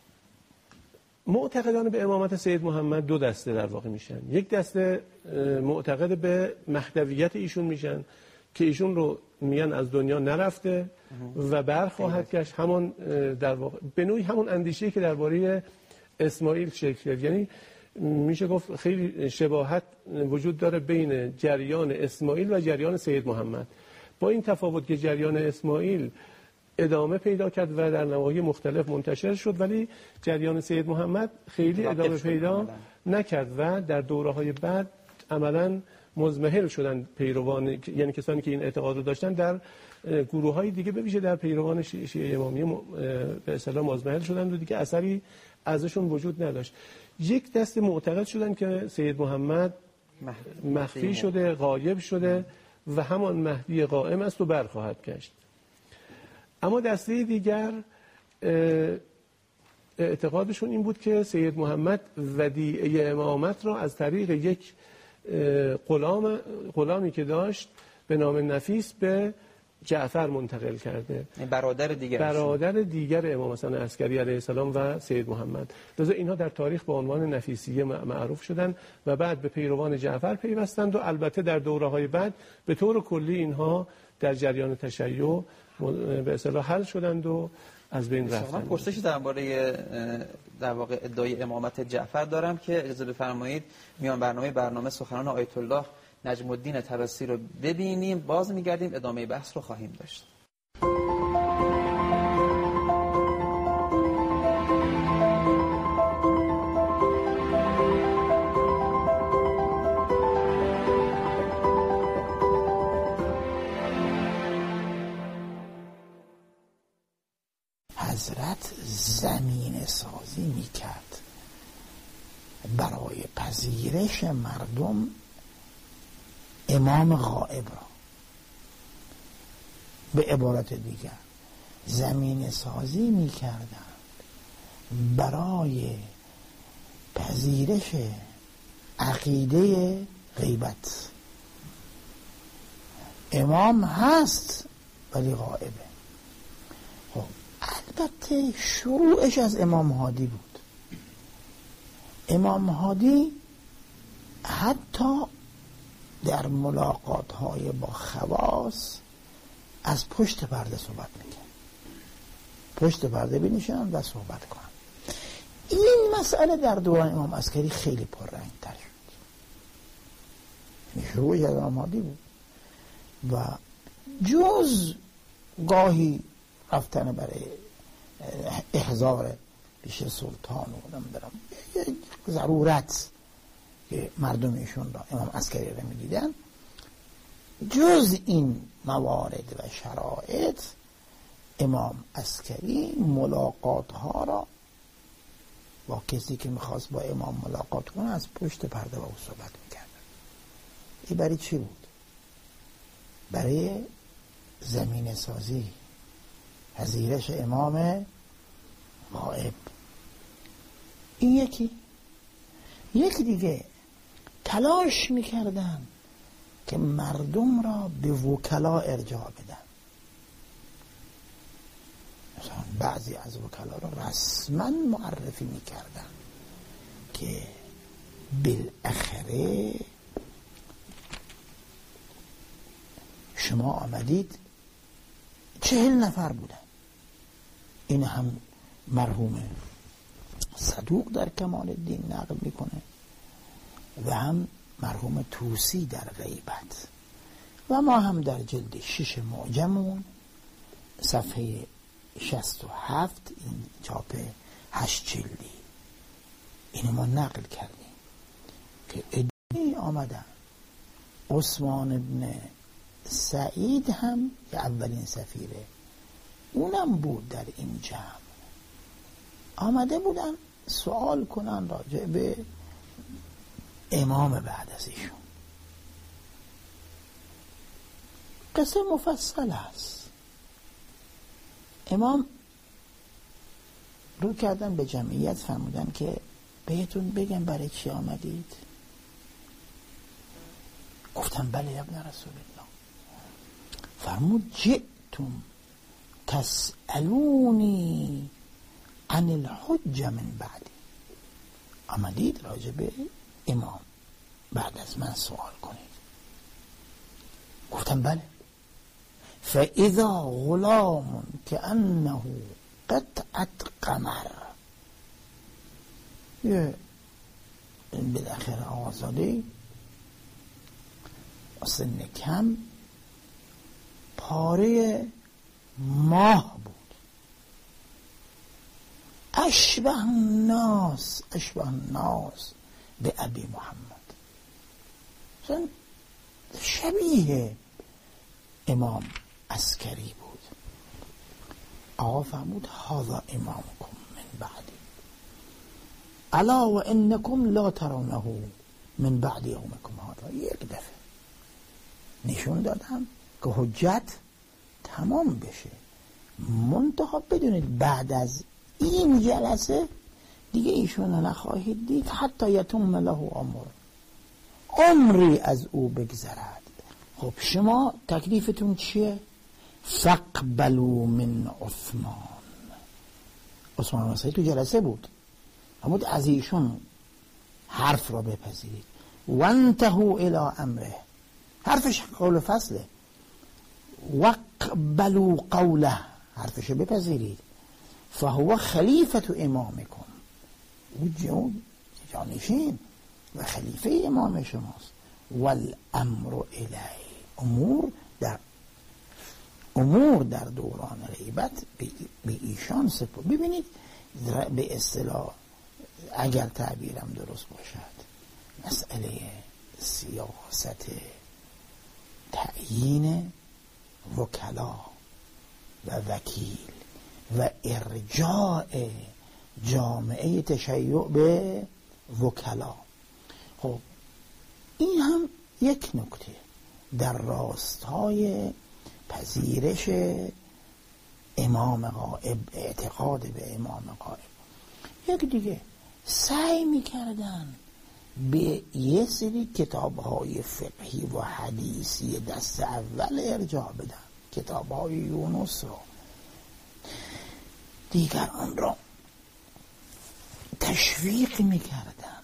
معتقدان به امامت سید محمد دو دسته در واقع میشن. یک دسته معتقد به مهدویت ایشون میشن که ایشون رو میان از دنیا نرفته و برخواهد گشت، همون در واقع به نوعی همون اندیشه‌ای که درباره اسماعیل شکل گرفت. یعنی میشه گفت خیلی شباهت وجود داره بین جریان اسماعیل و جریان سید محمد، با این تفاوت که جریان اسماعیل ادامه پیدا کرد و در نواحی مختلف منتشر شد، ولی جریان سید محمد خیلی ادامه پیدا نکرد و در دوره‌های بعد عملاً مزمحل شدن پیروان، یعنی کسانی که این اعتقاد رو داشتن در گروه‌های دیگه به ویژه در پیروان شیعه امامیه به اصطلاح مزمحل شدن و دیگه اثری ازشون وجود نداشت. یک دسته معتقد شدن که سید محمد مخفی شده، غایب شده و همان مهدی قائم است و برخواهد گشت. اما دسته دیگر اعتقادشون این بود که سید محمد ودیعه امامت را از طریق یک غلام غلامی که داشت به نام نفیس به جعفر منتقل کرده، برادر دیگر برادر دیگر امام حسن عسکری علیه السلام و سید محمد. لذا اینها در تاریخ به عنوان نفیسیه معروف شدند و بعد به پیروان جعفر پیوستند و البته در دوره‌های بعد به طور کلی اینها در جریان تشیع به اصطلاح حل شدند و از بین رفتند. من پرسشی درباره در واقع ادعای امامت جعفر دارم که اجازه بفرمایید میان برنامه برنامه سخنان آیت الله نجم الدین طبسی رو ببینیم، باز میگردیم ادامه بحث رو خواهیم داشت. زمین سازی میکرد برای پذیرش مردم امام غائب را. به عبارت دیگر زمین سازی میکردند برای پذیرش عقیده غیبت. امام هست ولی غائبه. خب البته شروعش از امام هادی بود. امام هادی حتی در ملاقات های با خواص از پشت پرده صحبت میکنه، پشت پرده بنشینن و صحبت کنن. این مسئله در دوران امام عسکری خیلی پررنگ تر شد. شروعش از امام هادی بود و جز گاهی رفتن برای احضار پیش سلطان و نمیدونم ضرورت که مردم ایشون را امام عسکری را میدیدن، جز این موارد و شرایط امام عسکری ملاقات ها را با کسی که میخواست با امام ملاقات کنه از پشت پرده با او صحبت میکرد. این برای چی بود؟ برای زمین سازی، پذیرش امام غائب. این یکی. یکی دیگه تلاش میکردن که مردم را به وکلا ارجاع بدن. مثلا بعضی از وکلا را رسما معرفی میکردن که بالاخره شما آمدید. چهل نفر بودن. این هم مرحوم صدوق در کمال الدین نقل میکنه و هم مرحوم توسی در غیبت و ما هم در جلد شش معجمون صفحه شصت و هفت این چاپ هشت جلدی اینو ما نقل کردیم که ادعی آمدن. عثمان ابن سعید هم که اولین سفیره اونم بود در این جمع، آمده بودن سوال کنن راجع به امام بعد از ایشون. قصه مفصل است. امام رو کردن به جمعیت، فرمودن که بهتون بگم برای چی آمدید؟ گفتم بله یا ابن رسول الله. فرمود جئتم تسألونی عن الحج من بعدی. آمدید راجع به امام بعد از من سوال کنید. گفتم بله. فاذا غلام كأنه قطعة قمر. یه بالاخره آزاده سن کم پاره ماه بود. اشبه الناس اشبه الناس به ابی محمد، شبیه امام عسکری بود. آقا فرمود هذا امامکم من بعدی الا و انکم لا ترونه من بعد یومکم هذا. یک دفعه نشون دادم که حجت تمام بشه، منتها بدونید بعد از این جلسه دیگه ایشون نخواهید دید حتی یتم له عمر، عمری از او بگذرد. خب شما تکلیفتون چیه؟ فقبلوا من عثمان. عثمان مسیح تو جلسه بود، همود از ایشون حرف را بپذیرید. وانتهوا الی امره، حرفش قول فصله. وقبلوا قوله، حرفش بپذیرید. فهو خلیفة امامکم، او جانشین و خلیفه امام شماست. والامر الیه، امور در امور در دوران غیبت به ایشان سپرد. ببینید به اصطلاح اگر تعبیرم درست باشد، مسئله سیاست تعیین وکلا و وکیل و ارجاع جامعه تشیع به وکلا. خب این هم یک نکته در راستای پذیرش امام غائب، اعتقاد به امام غائب. یک دیگه سعی میکردن به یه سری کتاب‌های فقهی و حدیثی دست اول ارجاع بدن، کتاب‌های یونس رو، دیگران را تشویق میکردن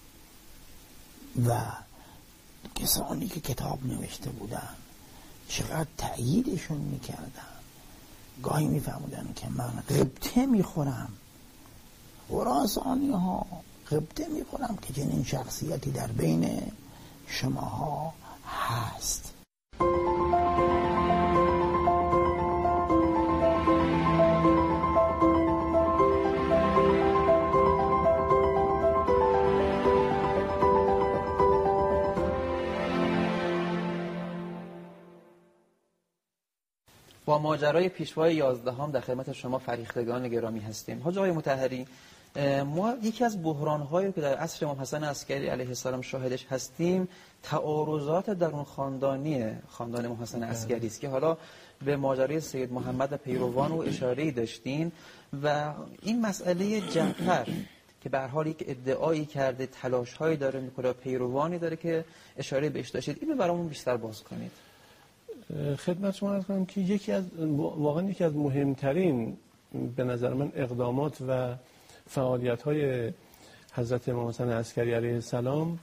و کسانی که کتاب نوشته بودن چقدر تأییدشون میکردن. گاهی میفهمودن که من غبطه میخورم، خراسانی ها غبطه میخورم که چنین شخصیتی در بین شماها هست. با ماجرای پیشوای یازدهم در خدمت شما فریختگان گرامی هستیم. حاج آقای مطهری، ما یکی از بحران‌هایی که در عصر امام حسن عسکری علیه السلام شاهدش هستیم تعارضات درون خاندانی خاندان امام حسن عسکری است که حالا به ماجرای سید محمد و پیروان و اشاره‌ای داشتین و این مسئله جعفر که به هر حال یک ادعایی کرده، تلاش‌هایی داره می‌کنه، پیروانی داره که اشاره بهش داشتید، اینو برامون بیشتر باز کنید. خدمت شما عرض کنم که یکی از واقعا یکی از مهمترین به نظر من اقدامات و فعالیت‌های حضرت امام حسن عسکری علیه السلام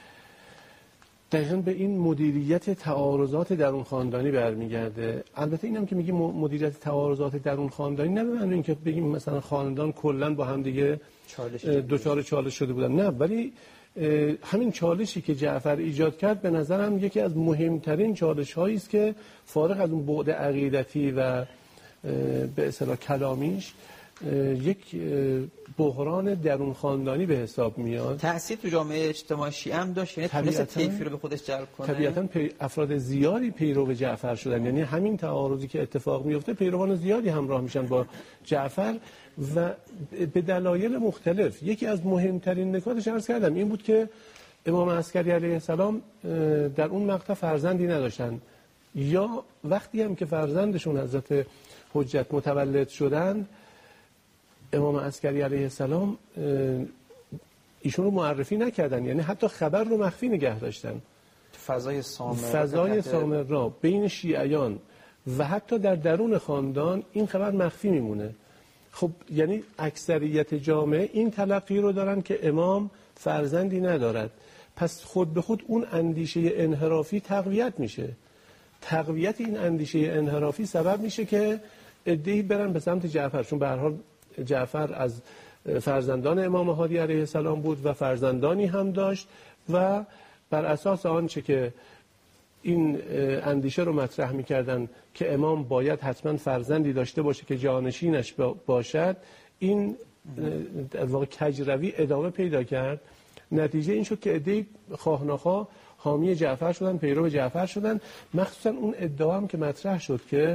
دقیقاً به این مدیریت تعارضات درون خاندانی برمیگرده. البته اینم که میگیم مدیریت تعارضات درون خاندانی نه به معنی اینکه بگیم مثلا خاندان کلاً با هم دیگه دچار چالش شده بودن، نه، ولی همین چالشی که جعفر ایجاد کرد به نظرم یکی از مهمترین چالش هایی است که فارغ از اون بعد عقیدتی و به اصطلاح کلامیش یک بحران درون خاندانی به حساب میاد. تأثیر تو جامعه اجتماع شیعه هم داشت، یعنی تونست طیفی رو به خودش جلب کنه. طبیعتاً پی... افراد زیادی پیرو جعفر شدن، یعنی همین تعارضی که اتفاق میفته پیروان زیادی همراه میشن با جعفر و به دلایل مختلف. یکی از مهمترین نکاتش عرض کردم این بود که امام عسکری علیه السلام در اون مقطع فرزندی نداشتن، یا وقتی هم که فرزندشون حضرت حجت متولد شدن امام عسکری علیه السلام ایشون رو معرفی نکردن، یعنی حتی خبر رو مخفی نگه داشتن. فضای سامر فضای سامر را بین شیعیان و حتی در درون خاندان این خبر مخفی میمونه. خب یعنی اکثریت جامعه این تلقی رو دارن که امام فرزندی ندارد، پس خود به خود اون اندیشه انحرافی تقویت میشه. تقویت این اندیشه انحرافی سبب میشه که عده‌ای برن به سمت جعفر، چون به هر حال جعفر از فرزندان امام هادی علیه السلام بود و فرزندانی هم داشت و بر اساس آنچه که این اندیشه رو مطرح می‌کردن که امام باید حتما فرزندی داشته باشه که جانشینش باشد، این در واقع کجروی ادامه پیدا کرد. نتیجه این شد که عده‌ای خواه ناخواه حامی جعفر شدن، پیرو جعفر شدن، مخصوصا اون ادعا هم که مطرح شد که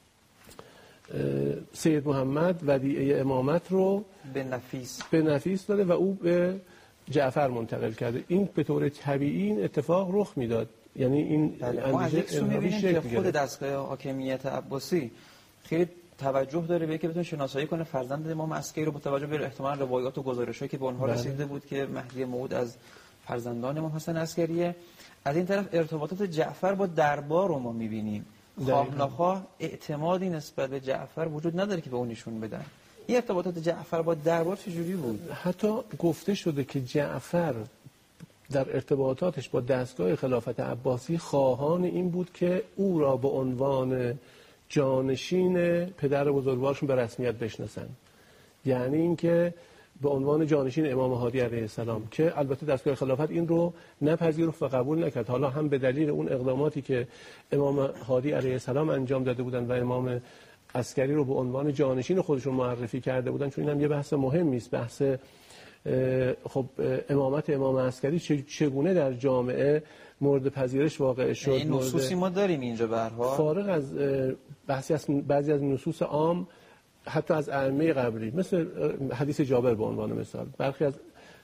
سید محمد ودیعه امامت رو به نفیس به نفیس داده و او به جعفر منتقل کرده. این به طور طبیعی این اتفاق رخ میداد، یعنی این اندیشه انحرافی شکل گرفت. خود دستگاه حاکمیت عباسی خیلی توجه داره به که بتونه شناسایی کنه فرزند امام عسکری رو با توجه به احتمال روایات و گزارشایی که به اونها رسیده بود که مهدی موعود از فرزندان امام حسن عسکریه. از این طرف ارتباطات جعفر با دربار رو ما می‌بینیم. خواه نخواه اعتمادی نسبت به جعفر وجود نداره که به اون نشون بدن. این ارتباطات جعفر با دربار چجوری بود؟ حتی گفته شده که جعفر در ارتباطاتش با دستگاه خلافت عباسی خواهان این بود که او را به عنوان جانشین پدر بزرگوارشون به رسمیت بشناسن، یعنی اینکه به عنوان جانشین امام هادی علیه السلام، که البته دستگاه خلافت این رو نپذیرفت و قبول نکرد. حالا هم به دلیل اون اقداماتی که امام هادی علیه السلام انجام داده بودن و امام عسکری رو به عنوان جانشین خودشون معرفی کرده بودن، چون این هم یه بحث مهمی است، بحث خب امامت امام عسکری چگونه در جامعه مورد پذیرش واقع شد. این نصوصی ما داریم اینجا به هر حال، فارغ از بحثی از بعضی از نصوص عام حتی از ائمه قبلی مثل حدیث جابر به عنوان مثال، برخی از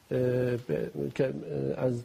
که از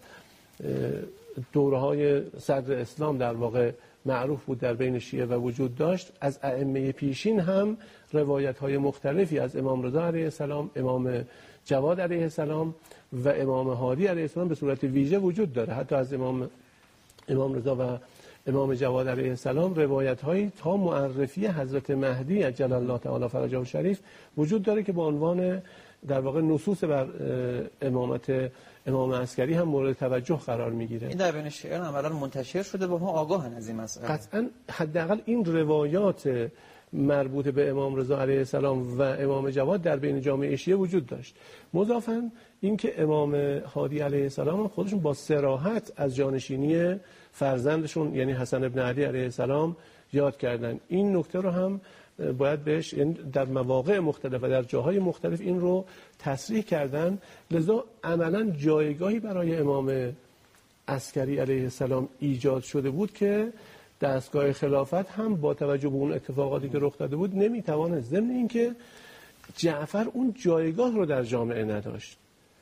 دوره‌های صدر اسلام در واقع معروف بود در بین شیعه و وجود داشت، از ائمه پیشین هم روایت‌های مختلفی از امام رضا علیه السلام، امام جواد علیه السلام و امام هادی علیه السلام به صورت ویژه وجود داره. حتی از امام امام رضا و امام جواد علیه السلام روایت‌هایی تا معرفی حضرت مهدی عجل الله تعالی فرجه الشریف وجود داره که به عنوان در واقع نصوص بر امامت امام عسکری هم مورد توجه قرار میگیره. این در بین شیعیان عملاً منتشر شده و ما آگاهن از این مسئله. قطعاً حداقل این روایات مربوط به امام رضا علیه السلام و امام جواد در بین جامعه شیعه وجود داشت. مضافاً اینکه امام هادی علیه السلام خودشون با صراحت از جانشینی فرزندشون یعنی حسن ابن علی علیه السلام یاد کردن. این نکته رو هم باید بهش در مواقع مختلف و در جاهای مختلف این رو تصریح کردن. لذا عملاً جایگاهی برای امام عسکری علیه السلام ایجاد شده بود که دستگاه خلافت هم با توجه به اون اتفاقاتی که رخ داده بود نمیتواند، ضمن اینکه جعفر اون جایگاه رو در جامعه نداشت.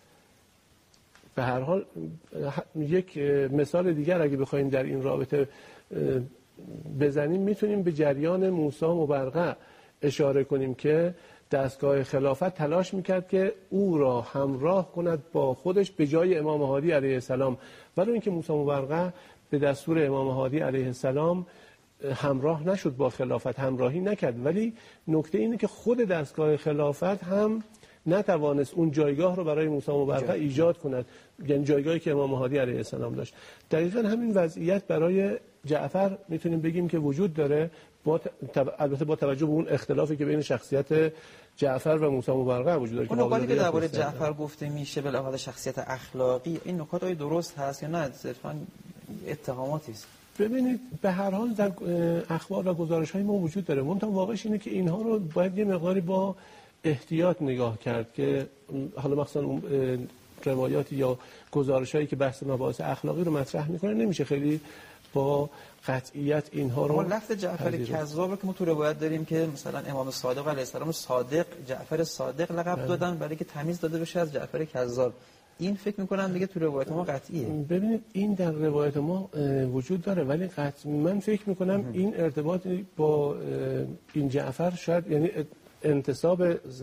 به هر حال یک مثال دیگر اگه بخوایم در این رابطه بزنیم میتونیم به جریان موسی مبرقع اشاره کنیم که دستگاه خلافت تلاش میکرد که او را همراه کند با خودش به جای امام هادی علیه السلام، ولی اینکه موسی مبرقع به دستور امام هادی علیه السلام همراه نشد، با خلافت همراهی نکرد. ولی نکته اینه که خود دستگاه خلافت هم نتوانست اون جایگاه رو برای موسی مبرقع ایجاد کند، یعنی جایگاهی که امام هادی علیه السلام داشت. دقیقاً همین وضعیت برای جعفر میتونیم بگیم که وجود داره، با البته با توجه به اون اختلافی که بین شخصیت جعفر و موسی مبرقع وجود داره. اون نکاتی که درباره جعفر گفته میشه به لحاظ شخصیت اخلاقی، این نکات های درست هست یا نه صرفاً اتهاماتی است؟ ببینید به هر حال در اخبار و گزارش‌های ما وجود داره، منتها واقعش اینه که اینها رو باید یه مقداری با احتیاط نگاه کرد که حالا مثلا روایاتی یا گزارش‌هایی که بحث مباحث اخلاقی رو مطرح می‌کنه نمیشه خیلی با قطعیت اینها رو. ما لفظ جعفر کذاب که ما تو روایت داریم که مثلا امام صادق علیه السلام صادق جعفر صادق لقب دادن برای که تمیز داده بشه از جعفر کذاب. این فکر می‌کنم دیگه تو روایت ما قطعیه. ببینید این در روایت ما وجود داره، ولی قطعا من فکر می‌کنم این ارتباط با این جعفر شاید یعنی انتساب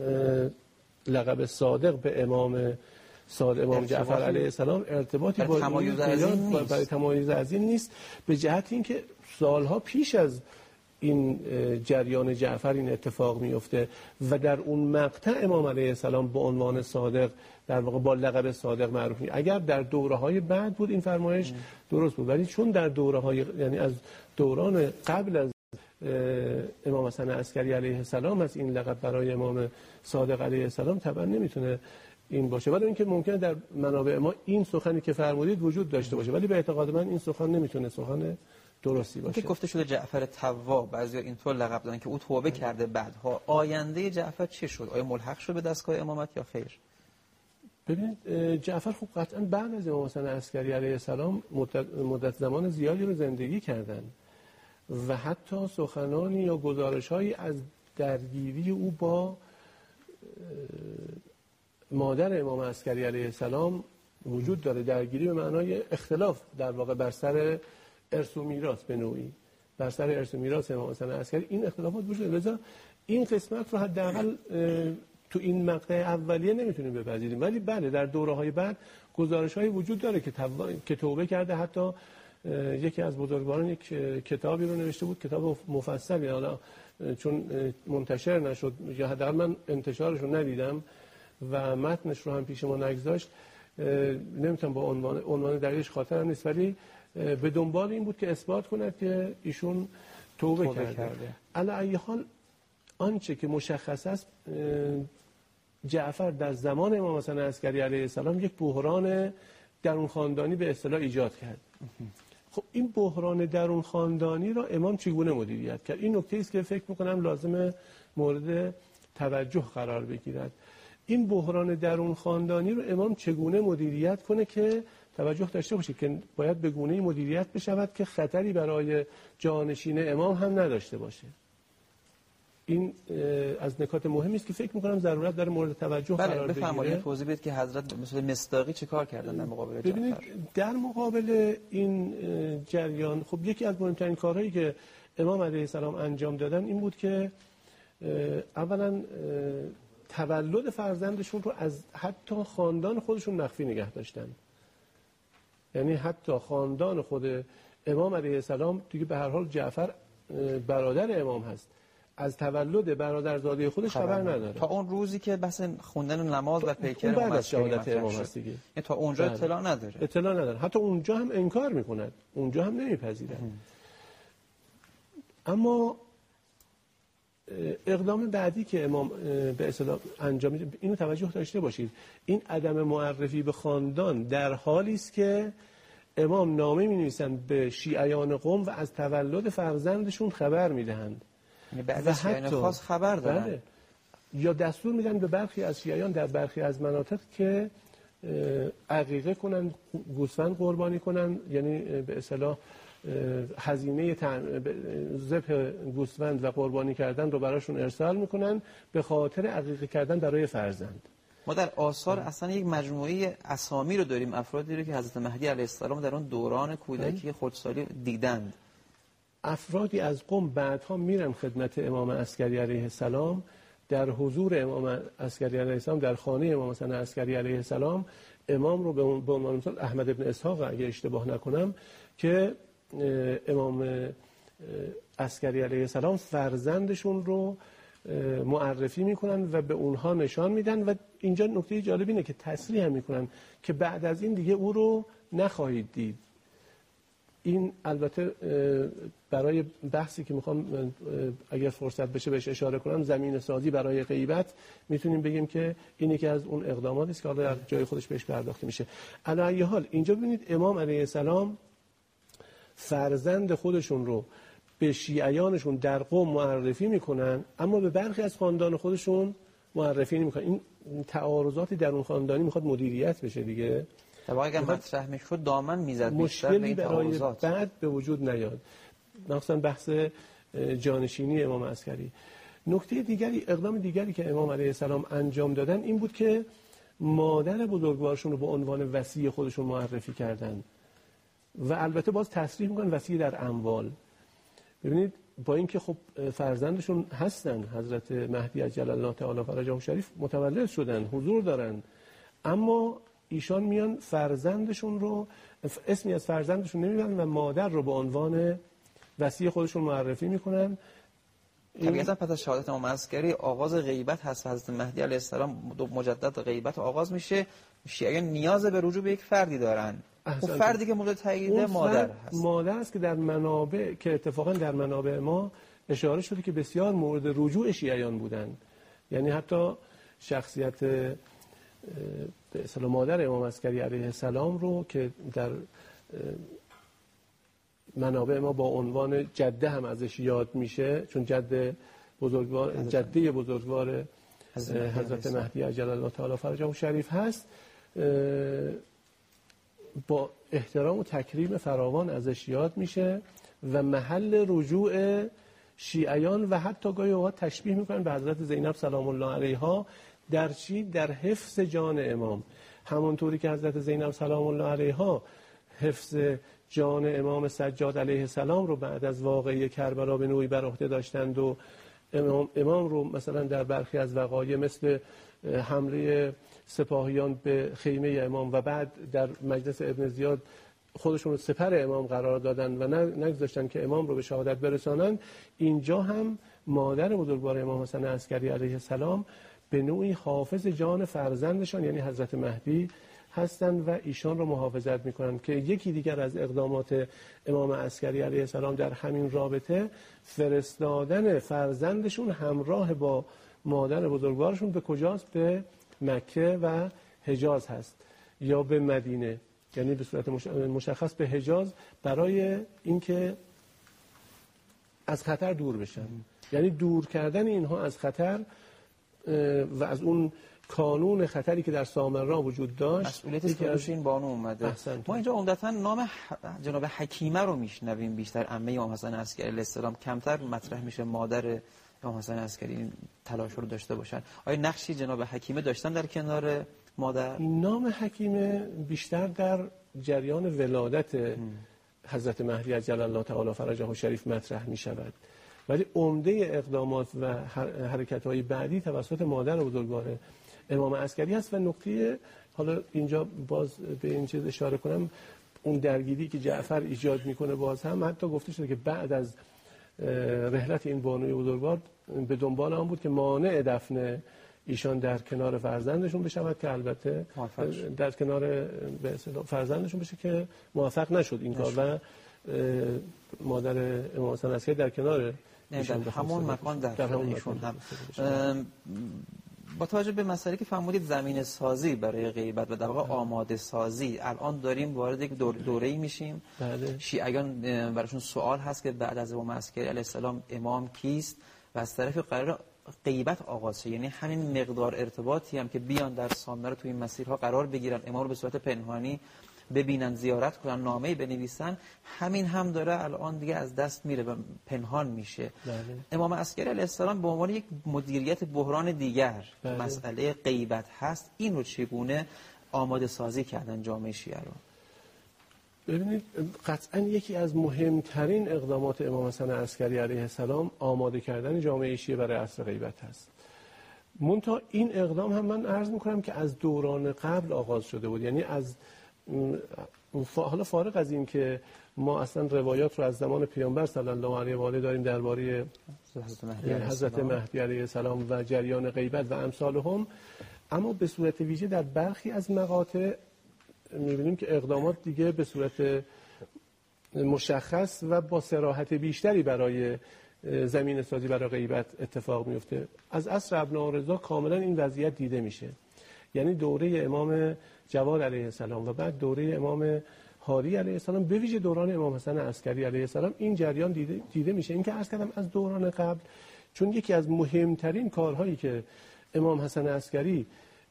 لقب صادق به امام صادق امام جعفر علیه السلام ارتباطی با تمایز عظیم برای تمایز عظیم نیست، به جهت اینکه سالها پیش از این جریان جعفر این اتفاق میفته و در اون مقطع امام علیه السلام به عنوان صادق در واقع با لقب صادق معروف نیست. اگر در دوره‌های بعد بود این فرمایش درست بود، ولی چون در دوره‌های یعنی از دوران قبل از امام حسن عسکری علیه السلام از این لقب برای امام صادق علیه السلام طبعا نمیتونه این باشه، ولی اینکه ممکنه در منابع ما این سخنی که فرمودید وجود داشته باشه، ولی به اعتقاد من این سخن نمیتونه سخن درستی باشه. که گفته شده جعفر تواب، بعضیا اینطور لقب دادن که او توبه کرده بعدها. آینده جعفر چه شد؟ آیا ملحق شد به دستگاه امامت یا خیر؟ ببینید جعفر خب قطعا بعد از امام حسن عسکری علیه السلام مدت, مدت زمان زیادی رو زندگی کردن و حتی سخنانی یا گزارش‌هایی از درگیری او با مادر امام عسکری علیه السلام وجود داره. درگیری به معنای اختلاف در واقع بر سر ارث و میراث، به نوعی بر سر ارث و میراث امام حسن عسکری این اختلافات وجود داره. لذا این قسمت رو حداقل تو این مقطع اولیه نمیتونیم بپذیریم، ولی بله در دوره‌های بعد گزارش‌هایی وجود داره که که توبه کرده. حتی یکی از بزرگواران یک کتابی رو نوشته بود، کتاب مفصلی، حالا چون منتشر نشد یا حداقل من انتشارش رو ندیدم و متنش رو هم پیش ما نگذاشت، نمیتونم با عنوان عنوان دقیقش خاطرم نیست، ولی به دنبال این بود که اثبات کند که ایشون توبه, توبه کرده. کرده. علی ای حال آنچه که مشخص است جعفر در زمان امام حسن عسکری علیه السلام یک بحران درون خاندانی به اصطلاح ایجاد کرد. خب این بحران درون خاندانی را امام چگونه مدیریت کرد؟ این نکته است که فکر می‌کنم لازمه مورد توجه قرار بگیرد. این بحران درون خاندانی رو امام چگونه مدیریت کنه که توجه داشته باشه که باید به گونه‌ای مدیریت بشود که خطری برای جانشین امام هم نداشته باشه. این از نکات مهمی است که فکر می‌کنم ضرورت داره مورد توجه بله قرار بگیره. بفرمایید توضیح بدید که حضرت مثل مصداقی چه کار کردن در مقابل جعفر؟ ببینید در مقابل این جریان خب یکی از مهمترین کارهایی که امام علیه السلام انجام دادن این بود که اولا تولد فرزندشون رو از حتی خاندان خودشون مخفی نگه داشتن. یعنی حتی خاندان خود امام علیه السلام دیگه به هر حال جعفر برادر امام هست، از تولد برادرزاده خودش خبر نداره تا اون روزی که بحث خوندن نماز و پیکر بعد امام از شهادت امام هست دیگه. تا اونجا اطلاع نداره اطلاع نداره حتی اونجا هم انکار میکنن، اونجا هم نمیپذیرن. اما اقدام بعدی که امام به اصطلاح انجام میده اینو توجه داشته باشید، این عدم معرفی به خاندان در حالی است که امام نامه می‌نویسن به شیعیان قم و از تولد فرزندشون خبر میدهند. یعنی بعد از شیعیان خاص خبر دارن. بله. یا دستور میدن به برخی از شیعیان در برخی از مناطق که عقیقه کنن، گوسفند قربانی کنن، یعنی به اصطلاح هزینه ذبح گوسفند و قربانی کردن رو براشون ارسال میکنن به خاطر عقیقه کردن برای فرزند. ما در آثار اصلا یک مجموعه اسامی رو داریم، افرادی رو که حضرت مهدی علیه السلام در اون دوران کودکی خردسالی دیدند. افرادی از قم بعدها میرن خدمت امام عسکری علیه السلام، در حضور امام عسکری علیه السلام در خانه امام حسن عسکری علیه السلام امام رو به عنوان مثال احمد ابن اسحاق اگه اشتباه نکنم که امام عسکری علیه السلام فرزندشون رو معرفی میکنن و به اونها نشان میدن و اینجا نکته جالب اینه که تصریح هم میکنن که بعد از این دیگه او رو نخواهید دید. این البته برای بحثی که میخوام اگر فرصت بشه بهش اشاره کنم، زمین سازی برای غیبت، میتونیم بگیم که این یکی از اون اقداماتی است که حالا در جای خودش بهش پرداخته میشه. علی ای حال اینجا ببینید امام علیه السلام فرزند خودشون رو به شیعیانشون در قم معرفی میکنن اما به برخی از خاندان خودشون معرفی نمیکنن. این تعارضاتی در اون خاندانی میخواد مدیریت بشه دیگه. در واقع اگر مطرح میشد دامن میزد مشکلی برای بعد به وجود نیاد، مثلا بحث جانشینی امام عسکری. نکته دیگری، اقدام دیگری که امام علیه السلام انجام دادن این بود که مادر بزرگوارشون رو به عنوان وصی خودشون معرفی کردن و البته باز تصریح میکنن وصی در اموال. ببینید با اینکه خب فرزندشون هستن، حضرت مهدی عجل الله تعالی فرجه شریف متولد شدن، حضور دارن، اما ایشان میان فرزندشون رو اسمی از فرزندشون نمیبرن و مادر رو به عنوان وصی خودشون معرفی میکنن. طبیعتا پس از شهادت امام عسکری آغاز غیبت هست، حضرت مهدی علیه السلام مجدد غیبت آغاز میشه، شیعیان نیاز به رجوع به یک فردی دارن. اون فردی که مورد تایید مادر هست. مادر است که در منابع که اتفاقا در منابع ما اشاره شده که بسیار مورد رجوع شیعیان بودند. یعنی حتی شخصیت به اصطلاح مادر امام عسکری علیه السلام رو که در منابع ما با عنوان جده هم ازش یاد میشه، چون جده بزرگوار جده بزرگوار حضرت مهدی عجل الله تعالی فرجه شریف هست، با احترام و تکریم فراوان ازش یاد میشه و محل رجوع شیعیان و حتی گاهی اوقات تشبیه میکنن به حضرت زینب سلام الله علیها در چی؟ در حفظ جان امام. همونطوری که حضرت زینب سلام الله علیها حفظ جان امام سجاد علیه السلام رو بعد از واقعه کربلا به نوعی بر عهده داشتند و امام, امام رو مثلا در برخی از وقایع مثل حمله سپاهیان به خیمه امام و بعد در مجلس ابن زیاد خودشون رو سپر امام قرار دادن و نگذاشتن که امام رو به شهادت برسانن، اینجا هم مادر بزرگوار امام حسن عسکری علیه السلام به نوعی حافظ جان فرزندشان یعنی حضرت مهدی هستند و ایشان رو محافظت میکنن که یکی دیگر از اقدامات امام عسکری علیه السلام در همین رابطه فرستادن فرزندشون همراه با مادر بزرگوارشون به کجاست؟ به مکه و حجاز هست یا به مدینه، یعنی به صورت مشخص به حجاز، برای اینکه از خطر دور بشن. یعنی دور کردن اینها از خطر و از اون کانون خطری که در سامرا وجود داشت. مسئولیتش که از این بانو اومده. احسنت. ما اینجا عمدتاً نام جناب حکیمه رو میشنویم بیشتر، عمه امام حسن عسکری علیه السلام، کمتر مطرح میشه مادر امام حسن عسکری این تلاش رو داشته باشن. آیا نقشی جناب حکیمه داشتن در کنار مادر؟ نام حکیمه بیشتر در جریان ولادت ام. حضرت مهدی عجل الله تعالی فرجه الشریف مطرح می شود، ولی عمده اقدامات و حرکت‌های بعدی توسط مادر بزرگوار امام عسکری هست. و نکته حالا اینجا باز به این چیز اشاره کنم، اون درگیری که جعفر ایجاد میکنه باز هم حتی گفته شده که بعد از رحلت این بانوی بزرگوار به دنبال آن بود که مانع دفن ایشان در کنار فرزندشون بشود که البته در کنار به اصطلاح فرزندشون بشه که موفق نشد این کار و مادر امام حسن عسکری در کنار در همون مکان در ایشون هم. با توجه به مسئله که فرمودید زمین سازی برای غیبت و در واقع آماده سازی، الان داریم وارد یک دور دوره‌ای میشیم. بله. شیعیان براشون سوال هست که بعد از امام عسکری علیه السلام امام کیست و از طرف قرار غیبت آغاز شه، یعنی همین مقدار ارتباطی هم که بیان در سامره تو این مسیرها قرار بگیرن، امام رو به صورت پنهانی ببینن، زیارت کنن، نامه‌ای بنویسن، همین هم داره الان دیگه از دست میره و پنهان میشه. بله. امام عسکری علیه السلام به عنوان یک مدیریت بحران دیگر بله. مسئله غیبت هست، این رو چگونه آماده سازی کردن جامعه شیعه رو؟ ببینید قطعا یکی از مهمترین اقدامات امام حسن عسکری علیه السلام آماده کردن جامعه شیعه برای عصر غیبت هست. منتها این اقدام هم من عرض میکنم که از دوران قبل آغاز شده بود، یعنی از حالا فارغ از این که ما اصلا روایات رو از زمان پیامبر صلی الله علیه و آله داریم درباره حضرت مهدی علیه السلام و جریان غیبت و امثالهم، اما به صورت ویژه در برخی از مقاطع می‌بینیم که اقدامات دیگه به صورت مشخص و با صراحت بیشتری برای زمین سازی برای غیبت اتفاق میفته. از عصر ابناءالرضا کاملا این وضعیت دیده میشه، یعنی دوره امام جواد علیه السلام و بعد دوره امام هادی علیه السلام، به ویژه دوران امام حسن عسکری علیه السلام این جریان دیده, دیده میشه. این که عرض کردم از دوران قبل، چون یکی از مهمترین کارهایی که امام حسن عسکری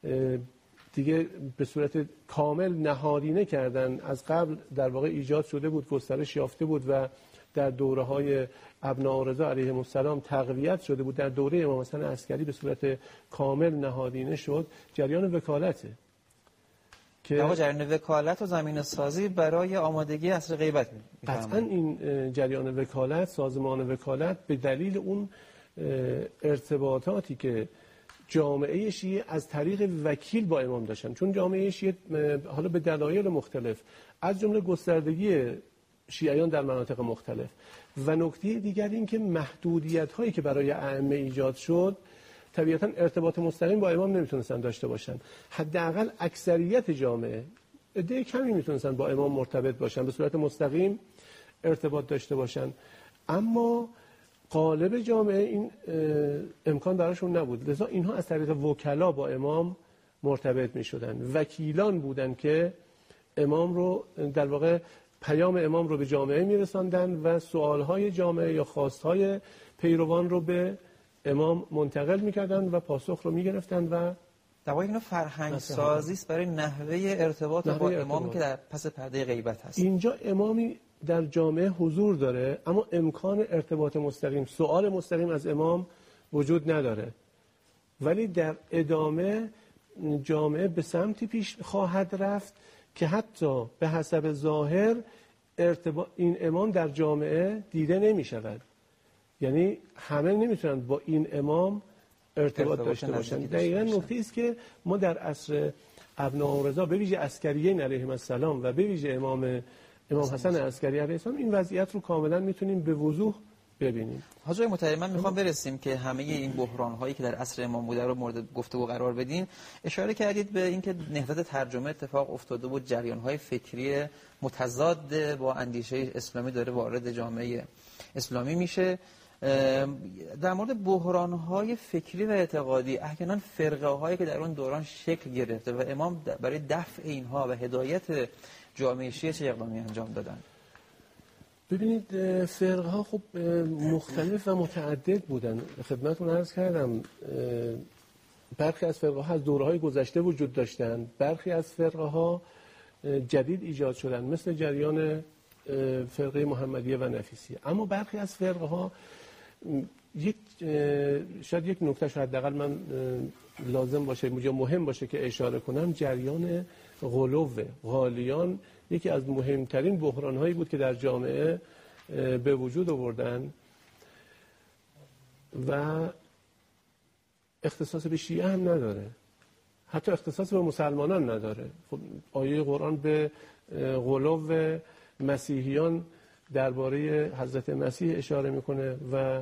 دیگه به صورت کامل نهادینه کردن از قبل در واقع ایجاد شده بود، گسترش یافته بود و در دوره‌های ابناءالرضا علیهم السلام تقویت شده بود، در دوره امام حسن عسکری به صورت کامل نهادینه شد، جریان وکالته که در جریان وکالت و زمین سازی برای آمادگی عصر غیبت. قطعا این جریان وکالت، سازمان وکالت به دلیل اون ارتباطاتی که جامعه شیعه از طریق وکیل با امام داشتن، چون جامعه شیعه حالا به دلایل مختلف از جمله گستردگی شیعیان در مناطق مختلف و نکته دیگر این که محدودیت هایی که برای ائمه ایجاد شد طبیعتا ارتباط مستقیم با امام نمیتونستن داشته باشن. حداقل اکثریت جامعه، عده کمی میتونستن با امام مرتبط باشن، به صورت مستقیم ارتباط داشته باشن، اما غالب جامعه این امکان براشون نبود، لذا اینها از طریق وکلا با امام مرتبط می شدن. وکیلان بودن که امام رو در واقع پیام امام رو به جامعه می رساندن و سوالهای جامعه یا خواستهای پیروان رو به امام منتقل می کردن و پاسخ رو می گرفتن. و در واقع اینو فرهنگ سازی است برای نحوه ارتباط نحوه با ارتباط. امام که در پس پرده غیبت هست. اینجا امامی در جامعه حضور داره اما امکان ارتباط مستقیم، سوال مستقیم از امام وجود نداره، ولی در ادامه جامعه به سمتی پیش خواهد رفت که حتی به حسب ظاهر ارتباط این امام در جامعه دیده نمی شود، یعنی همه نمیتونن با این امام ارتباط, ارتباط داشته باشن. دقیقاً نکته است که ما در عصر ابناءالرضا به ویژه عسکریین علیهم السلام و به ویژه امام امام حسن عسکری علیه السلام این وضعیت رو کاملا میتونیم به وضوح ببینیم. حاجی محترم، من میخوام برسیم که همه این بحران هایی که در عصر امام بوده رو مورد گفتگو قرار بدین. اشاره کردید به اینکه نهضت ترجمه اتفاق افتاده بود، جریان های فکری متضاد با اندیشه اسلامی داره وارد جامعه اسلامی میشه. در مورد بحران های فکری و اعتقادی، احیانا فرقه هایی که در اون دوران شکل گرفته و امام برای دفع اینها و هدایت جامعه شیعه چه اقدامی انجام دادن؟ ببینید فرقه ها خب مختلف و متعدد بودن. خدمتتون عرض کردم برخی از فرقه ها از دوره های گذشته وجود داشتن، برخی از فرقه ها جدید ایجاد شدن مثل جریان فرقه محمدیه و نفیسیه، اما برخی از فرقه ها یک شاید یک نکته شاید حداقل من لازم باشه یا مهم باشه که اشاره کنم، جریان غلو غالیان یکی از مهمترین بحران‌هایی بود که در جامعه به وجود آوردن و اختصاص به شیعه هم نداره، حتی اختصاص به مسلمانان نداره. خب آیه قرآن به غلو مسیحیان درباره حضرت مسیح اشاره میکنه و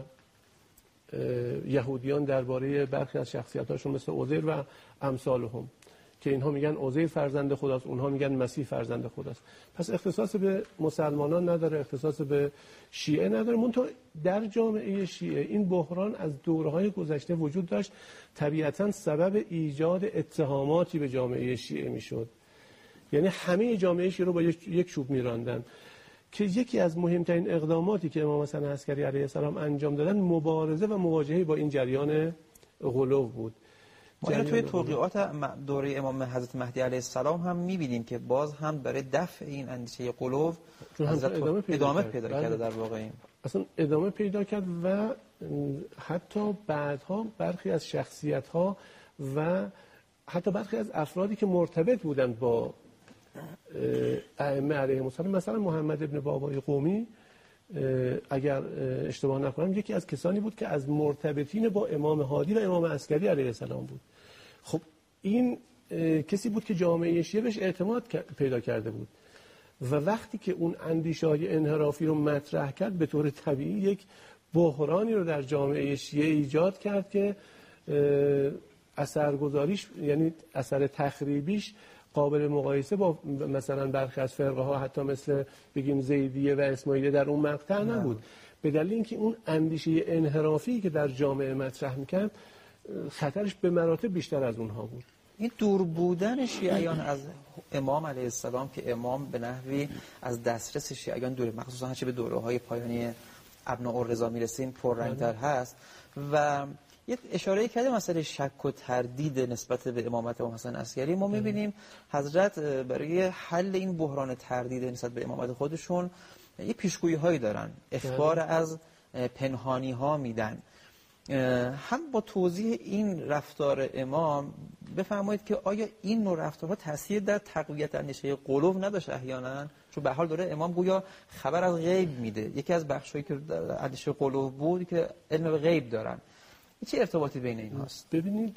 یهودیان درباره برخی از شخصیتاشون مثل عزیر و امثالهم که اینها میگن عزیر فرزند خداست، اونها میگن مسیح فرزند خداست. پس اختصاص به مسلمانان نداره، اختصاص به شیعه نداره. منتها در جامعه شیعه این بحران از دوره‌های گذشته وجود داشت، طبیعتاً سبب ایجاد اتهاماتی به جامعه شیعه میشد. یعنی همه جامعه شیعه رو با یک چوب میراندن که یکی از مهمترین اقداماتی که امام حسن عسکری علیه السلام انجام دادن مبارزه و مواجهه با این جریان غلو بود. ما اینو توی توقیعات دوره امام حضرت مهدی علیه السلام هم می‌بینیم که باز هم برای دفع این اندیشه غلو ادامه پیدا, ادامه کرد. پیدا بله. کرده در واقع این. اصلا ادامه پیدا کرد و حتی بعدها برخی از شخصیت‌ها و حتی برخی از افرادی که مرتبط بودند با ائمه علیهم السلام، مثلا محمد ابن بابای قمی اگر اشتباه نکنم یکی از کسانی بود که از مرتبطین با امام هادی و امام عسکری علیه السلام بود. خب این کسی بود که جامعه شیعه بهش اعتماد پیدا کرده بود و وقتی که اون اندیشه‌های انحرافی رو مطرح کرد به طور طبیعی یک بحرانی رو در جامعه شیعه ایجاد کرد که اثرگذاریش یعنی اثر تخریبیش قابل مقایسه با مثلا برخی از فرقه ها حتی مثل بگیم زیدیه و اسماعیلیه در اون مقطع نبود، به دلیل اینکه اون اندیشه انحرافی که در جامعه مطرح میکرد خطرش به مراتب بیشتر از اونها بود. این دور بودن شیعیان از امام علیه السلام که امام به نحوی از دسترس شیعیان دور، مخصوصا هرچه به دوره‌های پایانی ابناءالرضا میرسیم پررنگ‌تر هست و یه اشاره کرده مسئله شک و تردید نسبت به امامت امام حسن عسکری. ما می‌بینیم حضرت برای حل این بحران تردید نسبت به امامت خودشون یه پیشگویی‌هایی دارن، اخبار از پنهانی‌ها میدن. هم با توضیح این رفتار امام بفرمایید که آیا این نوع رفتارها تاثیر در تقویت اندیشه غلو نداشت احیانا؟ چون به حال داره امام گویا خبر از غیب میده. یکی از بخشایی که اندیشه غلو بود که علم به غیب دارن. چه ارتباطی بین این هست؟ ببینید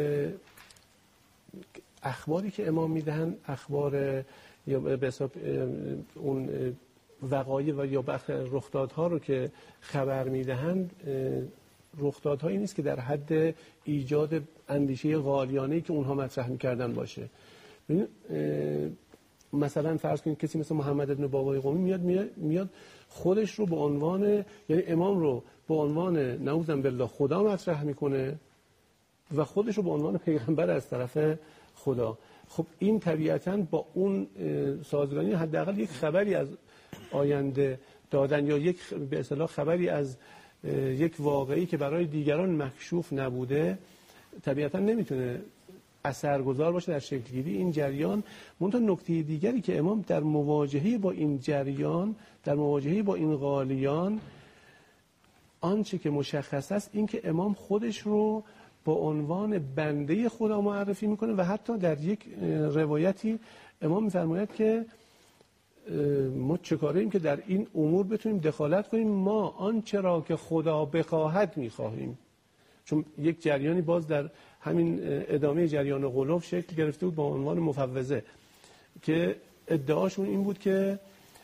اخباری که امام میدهن اخبار یا به حساب اون وقایع و یا برخی رخدادها رو که خبر میدهند رخدادهایی نیست که در حد ایجاد اندیشه غالیانه‌ای که اونها مطرح میکردن باشه. ببین مثلا فرض کنید کسی مثل محمد ابن بابای قمی میاد میاد خودش رو به عنوان یعنی امام رو به عنوان نعوذ بالله خدا مطرح میکنه و خودش رو به عنوان پیغمبر از طرف خدا. خب این طبیعتاً با اون سازگاری حداقل یک خبری از آینده دادن یا یک به اصطلاح خبری از یک واقعی که برای دیگران مکشوف نبوده طبیعتاً نمیتونه اثرگذار باشه در شکلگیری این جریان. منتها نکته دیگری که امام در مواجهه با این جریان در مواجهه با این غالیان آنچه که مشخص است این که امام خودش رو با عنوان بنده خدا معرفی میکنه و حتی در یک روایتی امام میفرماید که ما چه کاره ایم که در این امور بتونیم دخالت کنیم، ما آنچه را که خدا بخواهد میخواهیم. چون یک جریانی باز در همین ادامه جریان غلو شکل گرفته بود با عنوان مفوضه که ادعاشون این بود که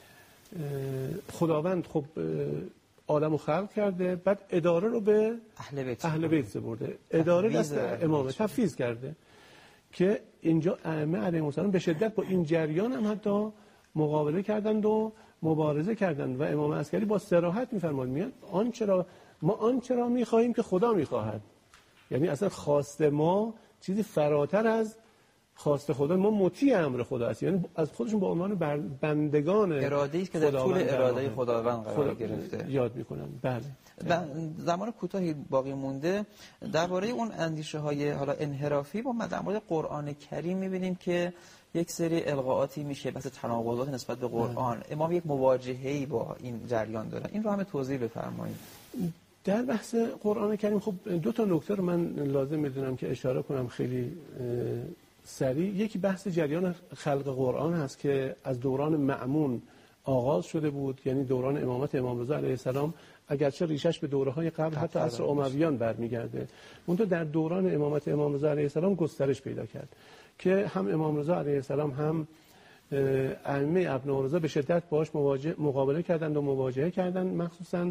خداوند خب عالم رو خلق کرده بعد اداره رو به اهل بیت اهل بیت سپرده، اداره دست امامه تفویض کرده که اینجا ائمه علیهم السلام به شدت با این جریان هم حتی مقابله کردند و مبارزه کردند و امام عسکری با صراحت میفرماد میاد آنچه را ما آنچه را میخواهیم که خدا میخواهد. یعنی اصلا خواست ما چیزی فراتر از خواست خدا، ما مطیع امر خدا است، یعنی از خودشون با عنوان بندگان اراده‌ای که در طول اراده خداوند قرار گرفته یاد میکنن. بله. و زمان کوتاهی باقی مونده درباره اون اندیشه های حالا انحرافی با در مورد قرآن کریم میبینیم که یک سری القاءاتی میشه بحث تناقضات نسبت به قرآن. امام یک مواجهه‌ای با این جریان دارن، این رو همه توضیح بفرمایید. در بحث قرآن کریم خب دو تا نکته رو من لازم میدونم که اشاره کنم خیلی سریع. یکی بحث جریان خلق قرآن هست که از دوران مأمون آغاز شده بود، یعنی دوران امامت امام رضا علیه السلام، اگرچه ریشش به دوره‌های قبل حتی عصر امویان برمیگرده، اون تو در دوران امامت امام رضا علیه السلام گسترش پیدا کرد که هم امام رضا علیه السلام هم ائمه ابناء رضا به شدت باهاش مقابله کردند و مواجهه کردند، مخصوصا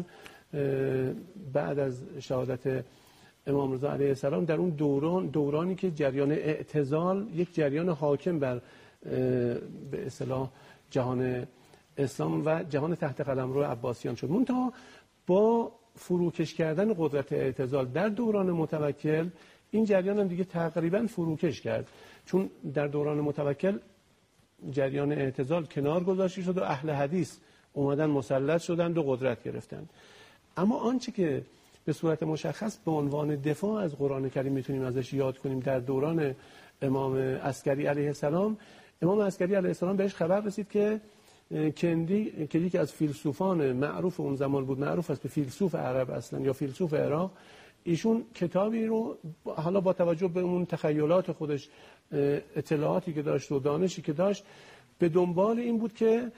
بعد از شهادت امام رضا علیه السلام در اون دوران دورانی که جریان اعتزال یک جریان حاکم بر به اصطلاح جهان اسلام و جهان تحت قلمرو عباسیان شد. منتها با فروکش کردن قدرت اعتزال در دوران متوکل این جریان هم دیگه تقریبا فروکش کرد، چون در دوران متوکل جریان اعتزال کنار گذاشته شد و اهل حدیث اومدن مسلط شدند و قدرت گرفتند. اما آنچه که به صورت مشخص به عنوان دفاع از قرآن کریم میتونیم ازش یاد کنیم، در دوران امام عسکری علیه السلام، امام عسکری علیه السلام بهش خبر رسید که کندی که یکی از فیلسوفان معروف اون زمان بود، معروف است به فیلسوف عرب اصلا یا فیلسوف عراق، ایشون کتابی رو حالا با توجه به اون تخیلات خودش، اطلاعاتی که داشت و دانشی که داشت، به دنبال این بود که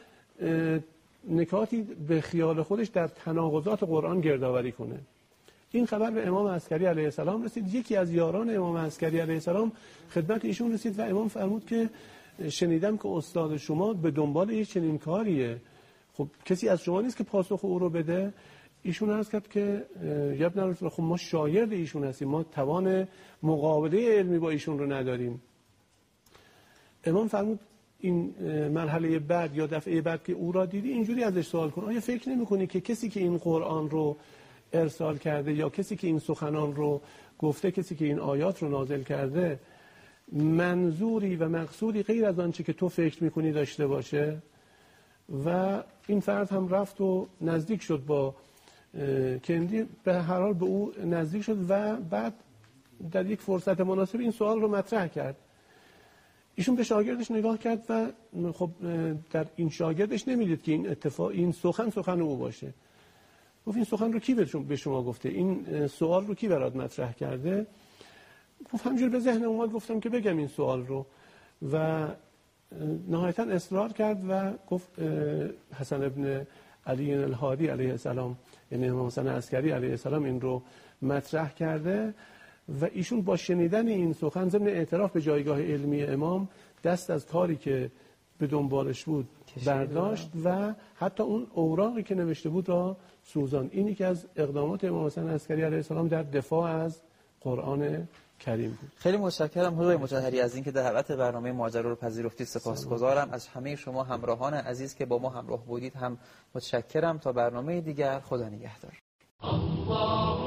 نکاتی به خیال خودش در تناقضات قرآن گردآوری کنه. این خبر به امام عسکری علیه السلام رسید. یکی از یاران امام عسکری علیه السلام خدمت ایشون رسید و امام فرمود که شنیدم که استاد شما به دنبال یک چنین کاریه، خب کسی از شما نیست که پاسخ او رو بده؟ ایشون عرض کرد که یا ابن رسول، خب ما شاگرد ایشون هستیم، ما توان مقابله علمی با ایشون رو نداریم. امام فرمود این مرحله بعد یا دفعه بعد که او را دیدی اینجوری ازش سوال کن، آیا فکر نمی‌کنی که کسی که این قرآن رو ارسال کرده یا کسی که این سخنان رو گفته، کسی که این آیات رو نازل کرده، منظوری و مقصودی غیر از آنچه که تو فکر می‌کنی داشته باشه؟ و این فرد هم رفت و نزدیک شد با کندی، به هر حال به او نزدیک شد و بعد در یک فرصت مناسب این سوال رو مطرح کرد. ایشون به شاگردش نگاه کرد و خب در این شاگردش نمیدید که این اتفاق، این سخن سخن او باشه. گفت این سخن رو کی به شما گفته؟ این سوال رو کی برات مطرح کرده؟ گفت همجور به ذهنم اومد گفتم که بگم این سوال رو. و نهایتا اصرار کرد و گفت حسن ابن علی الهادی علیه السلام، یعنی امام حسن عسکری علیه السلام این رو مطرح کرده و ایشون با شنیدن این سخن ضمن اعتراف به جایگاه علمی امام دست از کاری که به دنبالش بود برداشت و حتی اون اوراقی که نوشته بود را سوزان. اینی که از اقدامات امام حسن عسکری علیه السلام در دفاع از قرآن کریم بود. خیلی متشکرم حضور مطهری از اینکه دعوت برنامه ماجرا رو پذیرفتید. سپاسگزارم از همه شما همراهان عزیز که با ما همراه بودید. هم متشکرم. تا برنامه دیگر، خدا نگهدار.